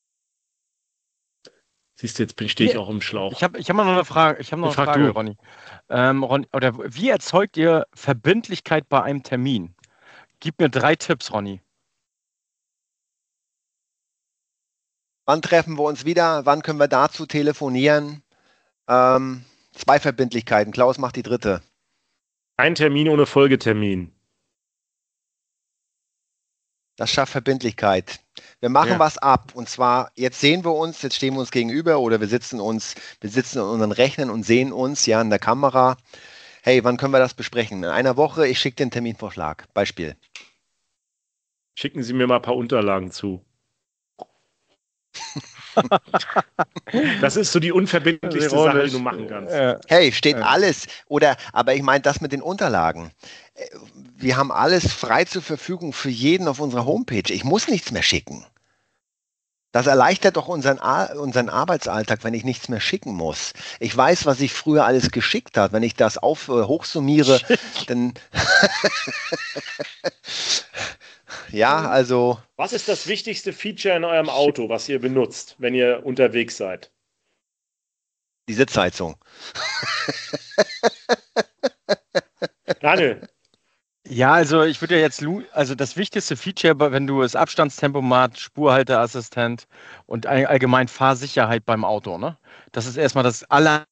Siehst du, jetzt bin, stehe ich auch im Schlauch. Ich habe ich hab noch eine Frage, ich habe noch eine Frag Frage, du. Ronny. Ähm, Ronny. Oder wie erzeugt ihr Verbindlichkeit bei einem Termin? Gib mir drei Tipps, Ronny. Wann treffen wir uns wieder? Wann können wir dazu telefonieren? Ähm, zwei Verbindlichkeiten. Klaus macht die dritte. Ein Termin ohne Folgetermin. Das schafft Verbindlichkeit. Wir machen Ja. was ab. Und zwar, jetzt sehen wir uns, jetzt stehen wir uns gegenüber oder wir sitzen uns, wir sitzen in unseren Rechnern und sehen uns ja in der Kamera. Hey, wann können wir das besprechen? In einer Woche, ich schicke dir einen Terminvorschlag. Beispiel. Schicken Sie mir mal ein paar Unterlagen zu. Das ist so die unverbindlichste Sache, die du machen kannst. Äh, Hey, steht Ja. alles. Oder, aber ich meine das mit den Unterlagen. Äh, Wir haben alles frei zur Verfügung für jeden auf unserer Homepage. Ich muss nichts mehr schicken. Das erleichtert doch unseren, Ar- unseren Arbeitsalltag, wenn ich nichts mehr schicken muss. Ich weiß, was ich früher alles geschickt habe. Wenn ich das auf, äh, hochsummiere, dann. Ja, also. Was ist das wichtigste Feature in eurem Auto, was ihr benutzt, wenn ihr unterwegs seid? Die Sitzheizung. Daniel, Ja, also ich würde ja jetzt, Lu- also das wichtigste Feature, wenn du das Abstandstempomat, Spurhalteassistent und all- allgemein Fahrsicherheit beim Auto, ne? Das ist erstmal das aller,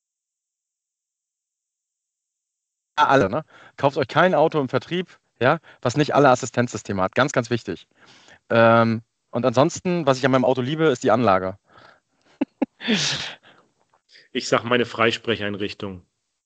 alle, ne? Kauft euch kein Auto im Vertrieb, ja, was nicht alle Assistenzsysteme hat. Ganz, ganz wichtig. Ähm, und ansonsten, was ich an meinem Auto liebe, ist die Anlage. ich sag meine Freisprecheinrichtung.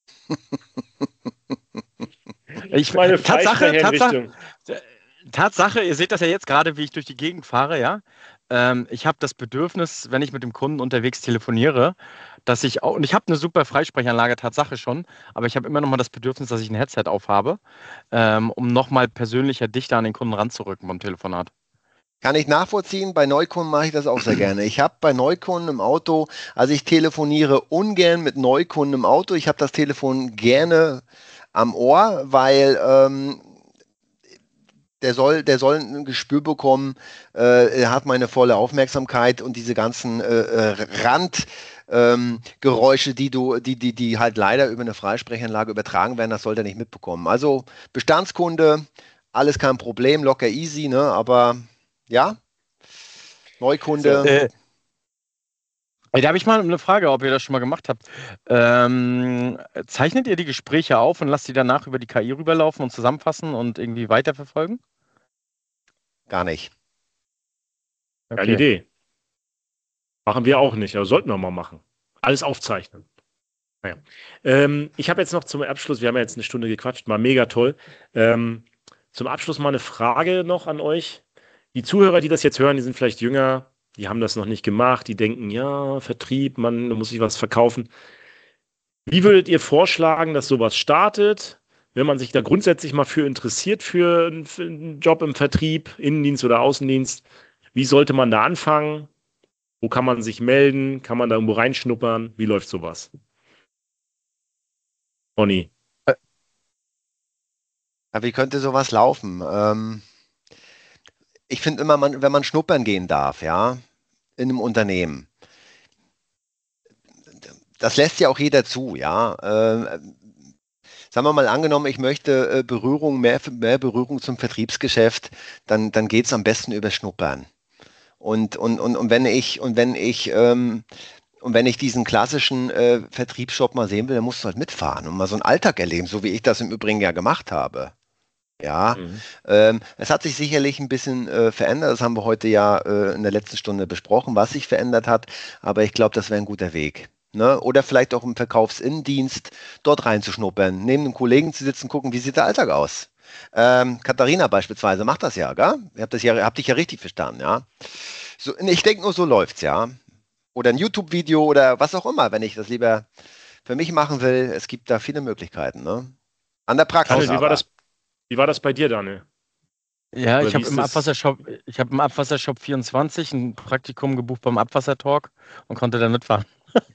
Ich Meine Tatsache, Tatsache, Freisprecheinrichtung. Tatsache, ihr seht das ja jetzt gerade, wie ich durch die Gegend fahre, ja. Ähm, ich habe das Bedürfnis, wenn ich mit dem Kunden unterwegs telefoniere, dass ich auch, und ich habe eine super Freisprechanlage, Tatsache schon, aber ich habe immer noch mal das Bedürfnis, dass ich ein Headset aufhabe, ähm, um noch mal persönlicher, dichter an den Kunden ranzurücken beim Telefonat. Kann ich nachvollziehen, bei Neukunden mache ich das auch sehr gerne. Ich habe bei Neukunden im Auto, also ich telefoniere ungern mit Neukunden im Auto, ich habe das Telefon gerne am Ohr, weil ähm, der soll, der soll ein Gespür bekommen, äh, er hat meine volle Aufmerksamkeit und diese ganzen äh, äh, Rand ähm, Geräusche, die du, die, die, die halt leider über eine Freisprechanlage übertragen werden, das sollte er nicht mitbekommen. Also Bestandskunde, alles kein Problem, locker easy, ne? Aber ja, Neukunde. So. Äh, Da habe ich mal eine Frage, ob ihr das schon mal gemacht habt. Ähm, zeichnet ihr die Gespräche auf und lasst die danach über die K I rüberlaufen und zusammenfassen und irgendwie weiterverfolgen? Gar nicht. Geile Idee. Machen wir auch nicht, aber sollten wir mal machen. Alles aufzeichnen. Naja. Ähm, ich habe jetzt noch zum Abschluss, wir haben ja jetzt eine Stunde gequatscht, mal mega toll. Ähm, zum Abschluss mal eine Frage noch an euch. Die Zuhörer, die das jetzt hören, die sind vielleicht jünger, die haben das noch nicht gemacht, die denken, ja, Vertrieb, man muss sich was verkaufen. Wie würdet ihr vorschlagen, dass sowas startet, wenn man sich da grundsätzlich mal für interessiert, für einen, für einen Job im Vertrieb, Innendienst oder Außendienst? Wie sollte man da anfangen? Wo kann man sich melden? Kann man da irgendwo reinschnuppern? Wie läuft sowas? Ronny. Ja, wie könnte sowas laufen? Ähm, ich finde immer, man, wenn man schnuppern gehen darf, ja, in einem Unternehmen, das lässt ja auch jeder zu, ja. Äh, sagen wir mal angenommen, ich möchte äh, Berührung, mehr, mehr Berührung zum Vertriebsgeschäft, dann, dann geht es am besten über Schnuppern. Und, und, und, und wenn ich, und wenn ich, ähm, und wenn ich diesen klassischen äh, Vertriebsjob mal sehen will, dann musst du halt mitfahren und mal so einen Alltag erleben, so wie ich das im Übrigen ja gemacht habe. Ja, Mhm. ähm, es hat sich sicherlich ein bisschen äh, verändert. Das haben wir heute ja äh, in der letzten Stunde besprochen, was sich verändert hat. Aber ich glaube, das wäre ein guter Weg. Ne? Oder vielleicht auch im Verkaufsinnendienst dort reinzuschnuppern, neben einem Kollegen zu sitzen, gucken, wie sieht der Alltag aus. Ähm, Katharina beispielsweise macht das ja, gell? Ihr habt das ja, habt dich ja richtig verstanden, ja. So, ich denke nur, so läuft's, ja. Oder ein YouTube-Video oder was auch immer, wenn ich das lieber für mich machen will. Es gibt da viele Möglichkeiten, ne? An der Praxis Daniel, wie war aber. das, wie war das bei dir, Daniel? Ja, Oder ich wie habe ist im das? Abwassershop, ich habe im Abwassershop vierundzwanzig ein Praktikum gebucht beim Abwassertalk und konnte da mitfahren.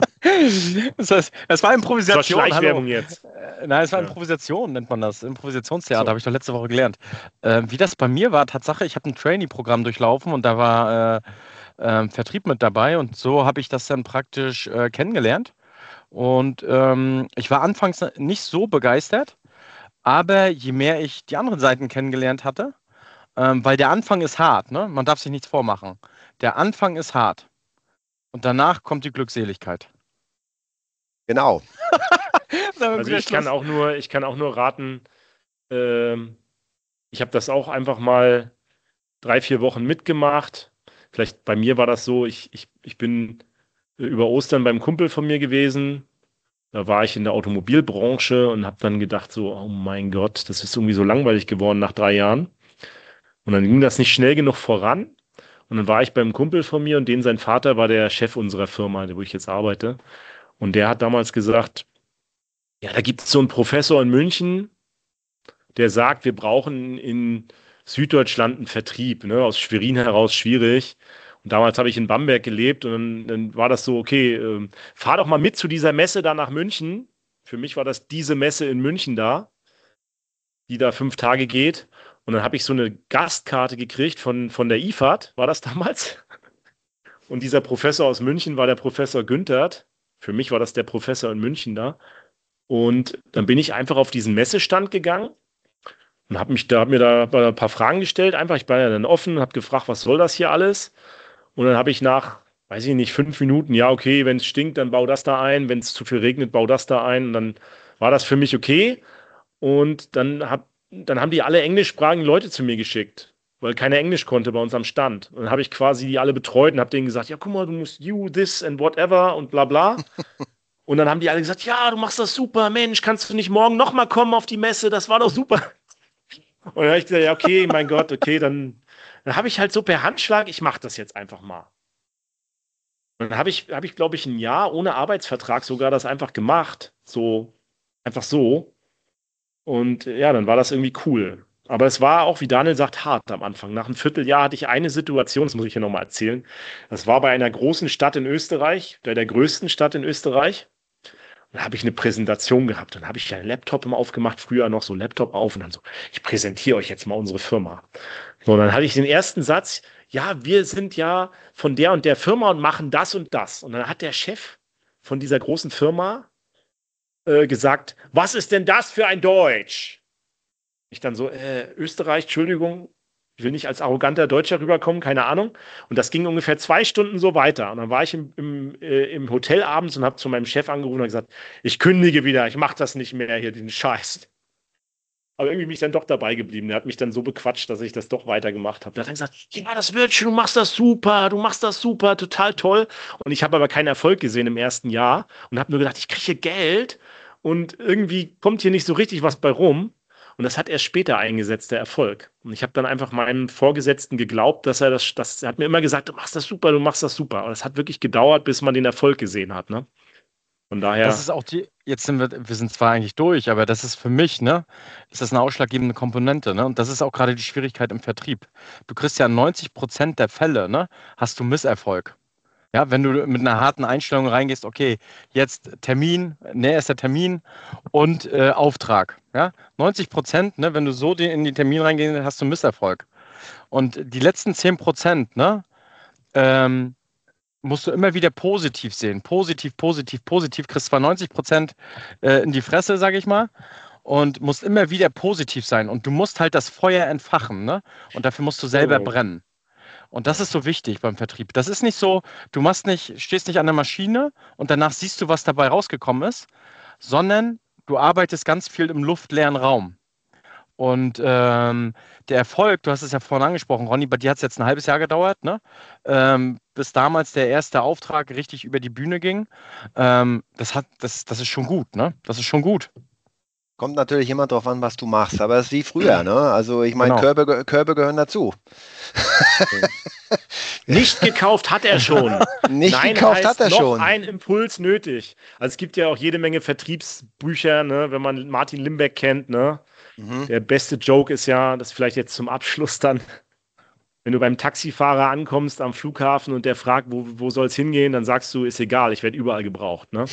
Das heißt, es war Das war Improvisation, hallo. Schleichwerbung jetzt. Äh, Nein, es war Ja. Improvisation, nennt man das. Improvisationstheater, So. habe ich doch letzte Woche gelernt. Äh, wie das bei mir war, Tatsache, ich habe ein Trainee-Programm durchlaufen und da war äh, ähm, Vertrieb mit dabei und so habe ich das dann praktisch äh, kennengelernt. Und ähm, ich war anfangs nicht so begeistert, aber je mehr ich die anderen Seiten kennengelernt hatte, ähm, weil der Anfang ist hart, ne? Man darf sich nichts vormachen. Der Anfang ist hart und danach kommt die Glückseligkeit. Genau. Das ist aber ein Also guter ich kann Schluss. auch nur, ich kann auch nur raten, ähm, ich habe das auch einfach mal drei, vier Wochen mitgemacht. Vielleicht bei mir war das so, ich, ich, ich bin äh, über Ostern beim Kumpel von mir gewesen. Da war ich in der Automobilbranche und habe dann gedacht so, oh mein Gott, das ist irgendwie so langweilig geworden nach drei Jahren. Und dann ging das nicht schnell genug voran. Und dann war ich beim Kumpel von mir und den sein Vater war der Chef unserer Firma, wo ich jetzt arbeite. Und der hat damals gesagt, ja, da gibt es so einen Professor in München, der sagt, wir brauchen in Süddeutschland einen Vertrieb, ne, aus Schwerin heraus schwierig. Und damals habe ich in Bamberg gelebt und dann, dann war das so, okay, ähm, fahr doch mal mit zu dieser Messe da nach München. Für mich war das diese Messe in München da, die da fünf Tage geht. Und dann habe ich so eine Gastkarte gekriegt von, von der I F A D, war das damals? Und dieser Professor aus München war der Professor Günthert. Für mich war das der Professor in München da. Und dann bin ich einfach auf diesen Messestand gegangen und habe mich da, hab mir da ein paar Fragen gestellt. Einfach, ich war ja dann offen, habe gefragt, was soll das hier alles? Und dann habe ich nach, weiß ich nicht, fünf Minuten, ja, okay, wenn es stinkt, dann bau das da ein. Wenn es zu viel regnet, bau das da ein. Und dann war das für mich okay. Und dann, hab, dann haben die alle englischsprachigen Leute zu mir geschickt, weil keiner Englisch konnte bei uns am Stand. Und dann habe ich quasi die alle betreut und habe denen gesagt, ja, guck mal, du musst you, this and whatever und bla bla. Und dann haben die alle gesagt, ja, du machst das super, Mensch, kannst du nicht morgen nochmal kommen auf die Messe? Das war doch super. Und dann habe ich gesagt, ja, okay, mein Gott, okay, dann, dann habe ich halt so per Handschlag, ich mache das jetzt einfach mal. Und dann habe ich, habe ich, glaube ich, ein Jahr ohne Arbeitsvertrag sogar das einfach gemacht. So, einfach so. Und äh, ja, dann war das irgendwie cool. Aber es war auch, wie Daniel sagt, hart am Anfang. Nach einem Vierteljahr hatte ich eine Situation, das muss ich hier nochmal erzählen. Das war bei einer großen Stadt in Österreich, bei der größten Stadt in Österreich. Und da habe ich eine Präsentation gehabt. Dann habe ich einen Laptop immer aufgemacht, früher noch so Laptop auf und dann so, ich präsentiere euch jetzt mal unsere Firma. So, und dann hatte ich den ersten Satz, ja, wir sind ja von der und der Firma und machen das und das. Und dann hat der Chef von dieser großen Firma äh, gesagt, was ist denn das für ein Deutsch? Ich dann so, äh, Österreich, Entschuldigung, ich will nicht als arroganter Deutscher rüberkommen, keine Ahnung. Und das ging ungefähr zwei Stunden so weiter. Und dann war ich im, im, äh, im Hotel abends und habe zu meinem Chef angerufen und gesagt, ich kündige wieder, ich mache das nicht mehr hier, den Scheiß. Aber irgendwie bin ich dann doch dabei geblieben. Der hat mich dann so bequatscht, dass ich das doch weitergemacht habe. Der hat dann gesagt, ja, das wird schon, du machst das super, du machst das super, total toll. Und ich habe aber keinen Erfolg gesehen im ersten Jahr und habe nur gedacht, ich kriege Geld und irgendwie kommt hier nicht so richtig was bei rum. Und das hat erst später eingesetzt, der Erfolg. Und ich habe dann einfach meinem Vorgesetzten geglaubt, dass er das, das, er hat mir immer gesagt, du machst das super, du machst das super. Aber das hat wirklich gedauert, bis man den Erfolg gesehen hat, ne? Von daher. Das ist auch die, jetzt sind wir, wir sind zwar eigentlich durch, aber das ist für mich, ne, ist das eine ausschlaggebende Komponente, ne? Und das ist auch gerade die Schwierigkeit im Vertrieb. Du kriegst ja in neunzig Prozent der Fälle, ne, hast du Misserfolg. Ja, wenn du mit einer harten Einstellung reingehst, okay, jetzt Termin, ne, ist der Termin und äh, Auftrag. Ja, neunzig Prozent, ne, wenn du so die, in die Termin reingehst, hast du Misserfolg. Und die letzten zehn Prozent, ne, ähm, musst du immer wieder positiv sehen. Positiv, positiv, positiv. Kriegst zwar neunzig Prozent äh, in die Fresse, sage ich mal, und musst immer wieder positiv sein. Und du musst halt das Feuer entfachen, ne? Und dafür musst du selber Oh. brennen. Und das ist so wichtig beim Vertrieb. Das ist nicht so, du machst nicht, stehst nicht an der Maschine und danach siehst du, was dabei rausgekommen ist, sondern du arbeitest ganz viel im luftleeren Raum. Und ähm, der Erfolg, du hast es ja vorhin angesprochen, Ronny, bei dir hat es jetzt ein halbes Jahr gedauert, ne? Ähm, bis damals der erste Auftrag richtig über die Bühne ging. Ähm, das hat, das, das ist schon gut, ne? Das ist schon gut. Kommt natürlich immer drauf an, was du machst, aber es ist wie früher, ne? Also ich meine, Genau. Körbe, ge- Körbe gehören dazu. Nicht gekauft hat er schon. Nicht Nein, gekauft heißt hat er noch schon. ein Impuls nötig. Also es gibt ja auch jede Menge Vertriebsbücher, ne, wenn man Martin Limbeck kennt, ne? Mhm. Der beste Joke ist ja, das vielleicht jetzt zum Abschluss dann, wenn du beim Taxifahrer ankommst am Flughafen und der fragt, wo, wo soll es hingehen, dann sagst du, ist egal, ich werde überall gebraucht, ne?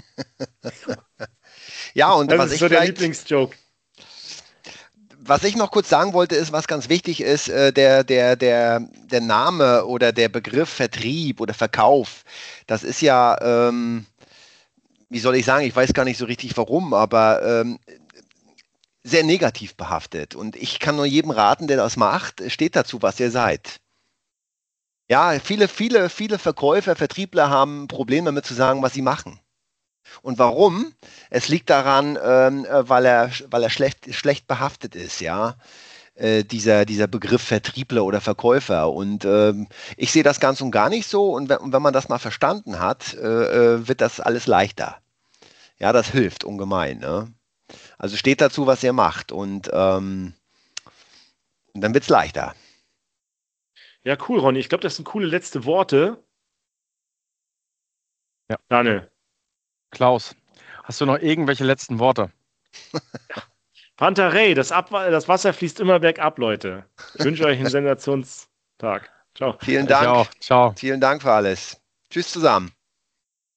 Ja, und Das was ist ich so der vielleicht, Lieblingsjoke. was ich noch kurz sagen wollte, ist, was ganz wichtig ist, äh, der, der, der, der Name oder der Begriff Vertrieb oder Verkauf, das ist ja, ähm, wie soll ich sagen, ich weiß gar nicht so richtig warum, aber ähm, sehr negativ behaftet. Und ich kann nur jedem raten, der das macht, steht dazu, was ihr seid. Ja, viele, viele, viele Verkäufer, Vertriebler haben Probleme damit zu sagen, was sie machen. Und warum? Es liegt daran, ähm, äh, weil er, weil er schlecht, schlecht behaftet ist, ja. Äh, dieser, dieser Begriff Vertriebler oder Verkäufer. Und ähm, ich sehe das ganz und gar nicht so. Und wenn, und wenn man das mal verstanden hat, äh, äh, wird das alles leichter. Ja, das hilft ungemein. Ne? Also steht dazu, was ihr macht. Und ähm, dann wird es leichter. Ja, cool, Ronny. Ich glaube, das sind coole letzte Worte. Ja. Daniel. Klaus, hast du noch irgendwelche letzten Worte? Pantarei, das, Ab das Wasser fließt immer bergab, Leute. Ich wünsche euch einen Sensationstag. Ciao. Vielen Ich Dank. auch. Ciao. Vielen Dank für alles. Tschüss zusammen.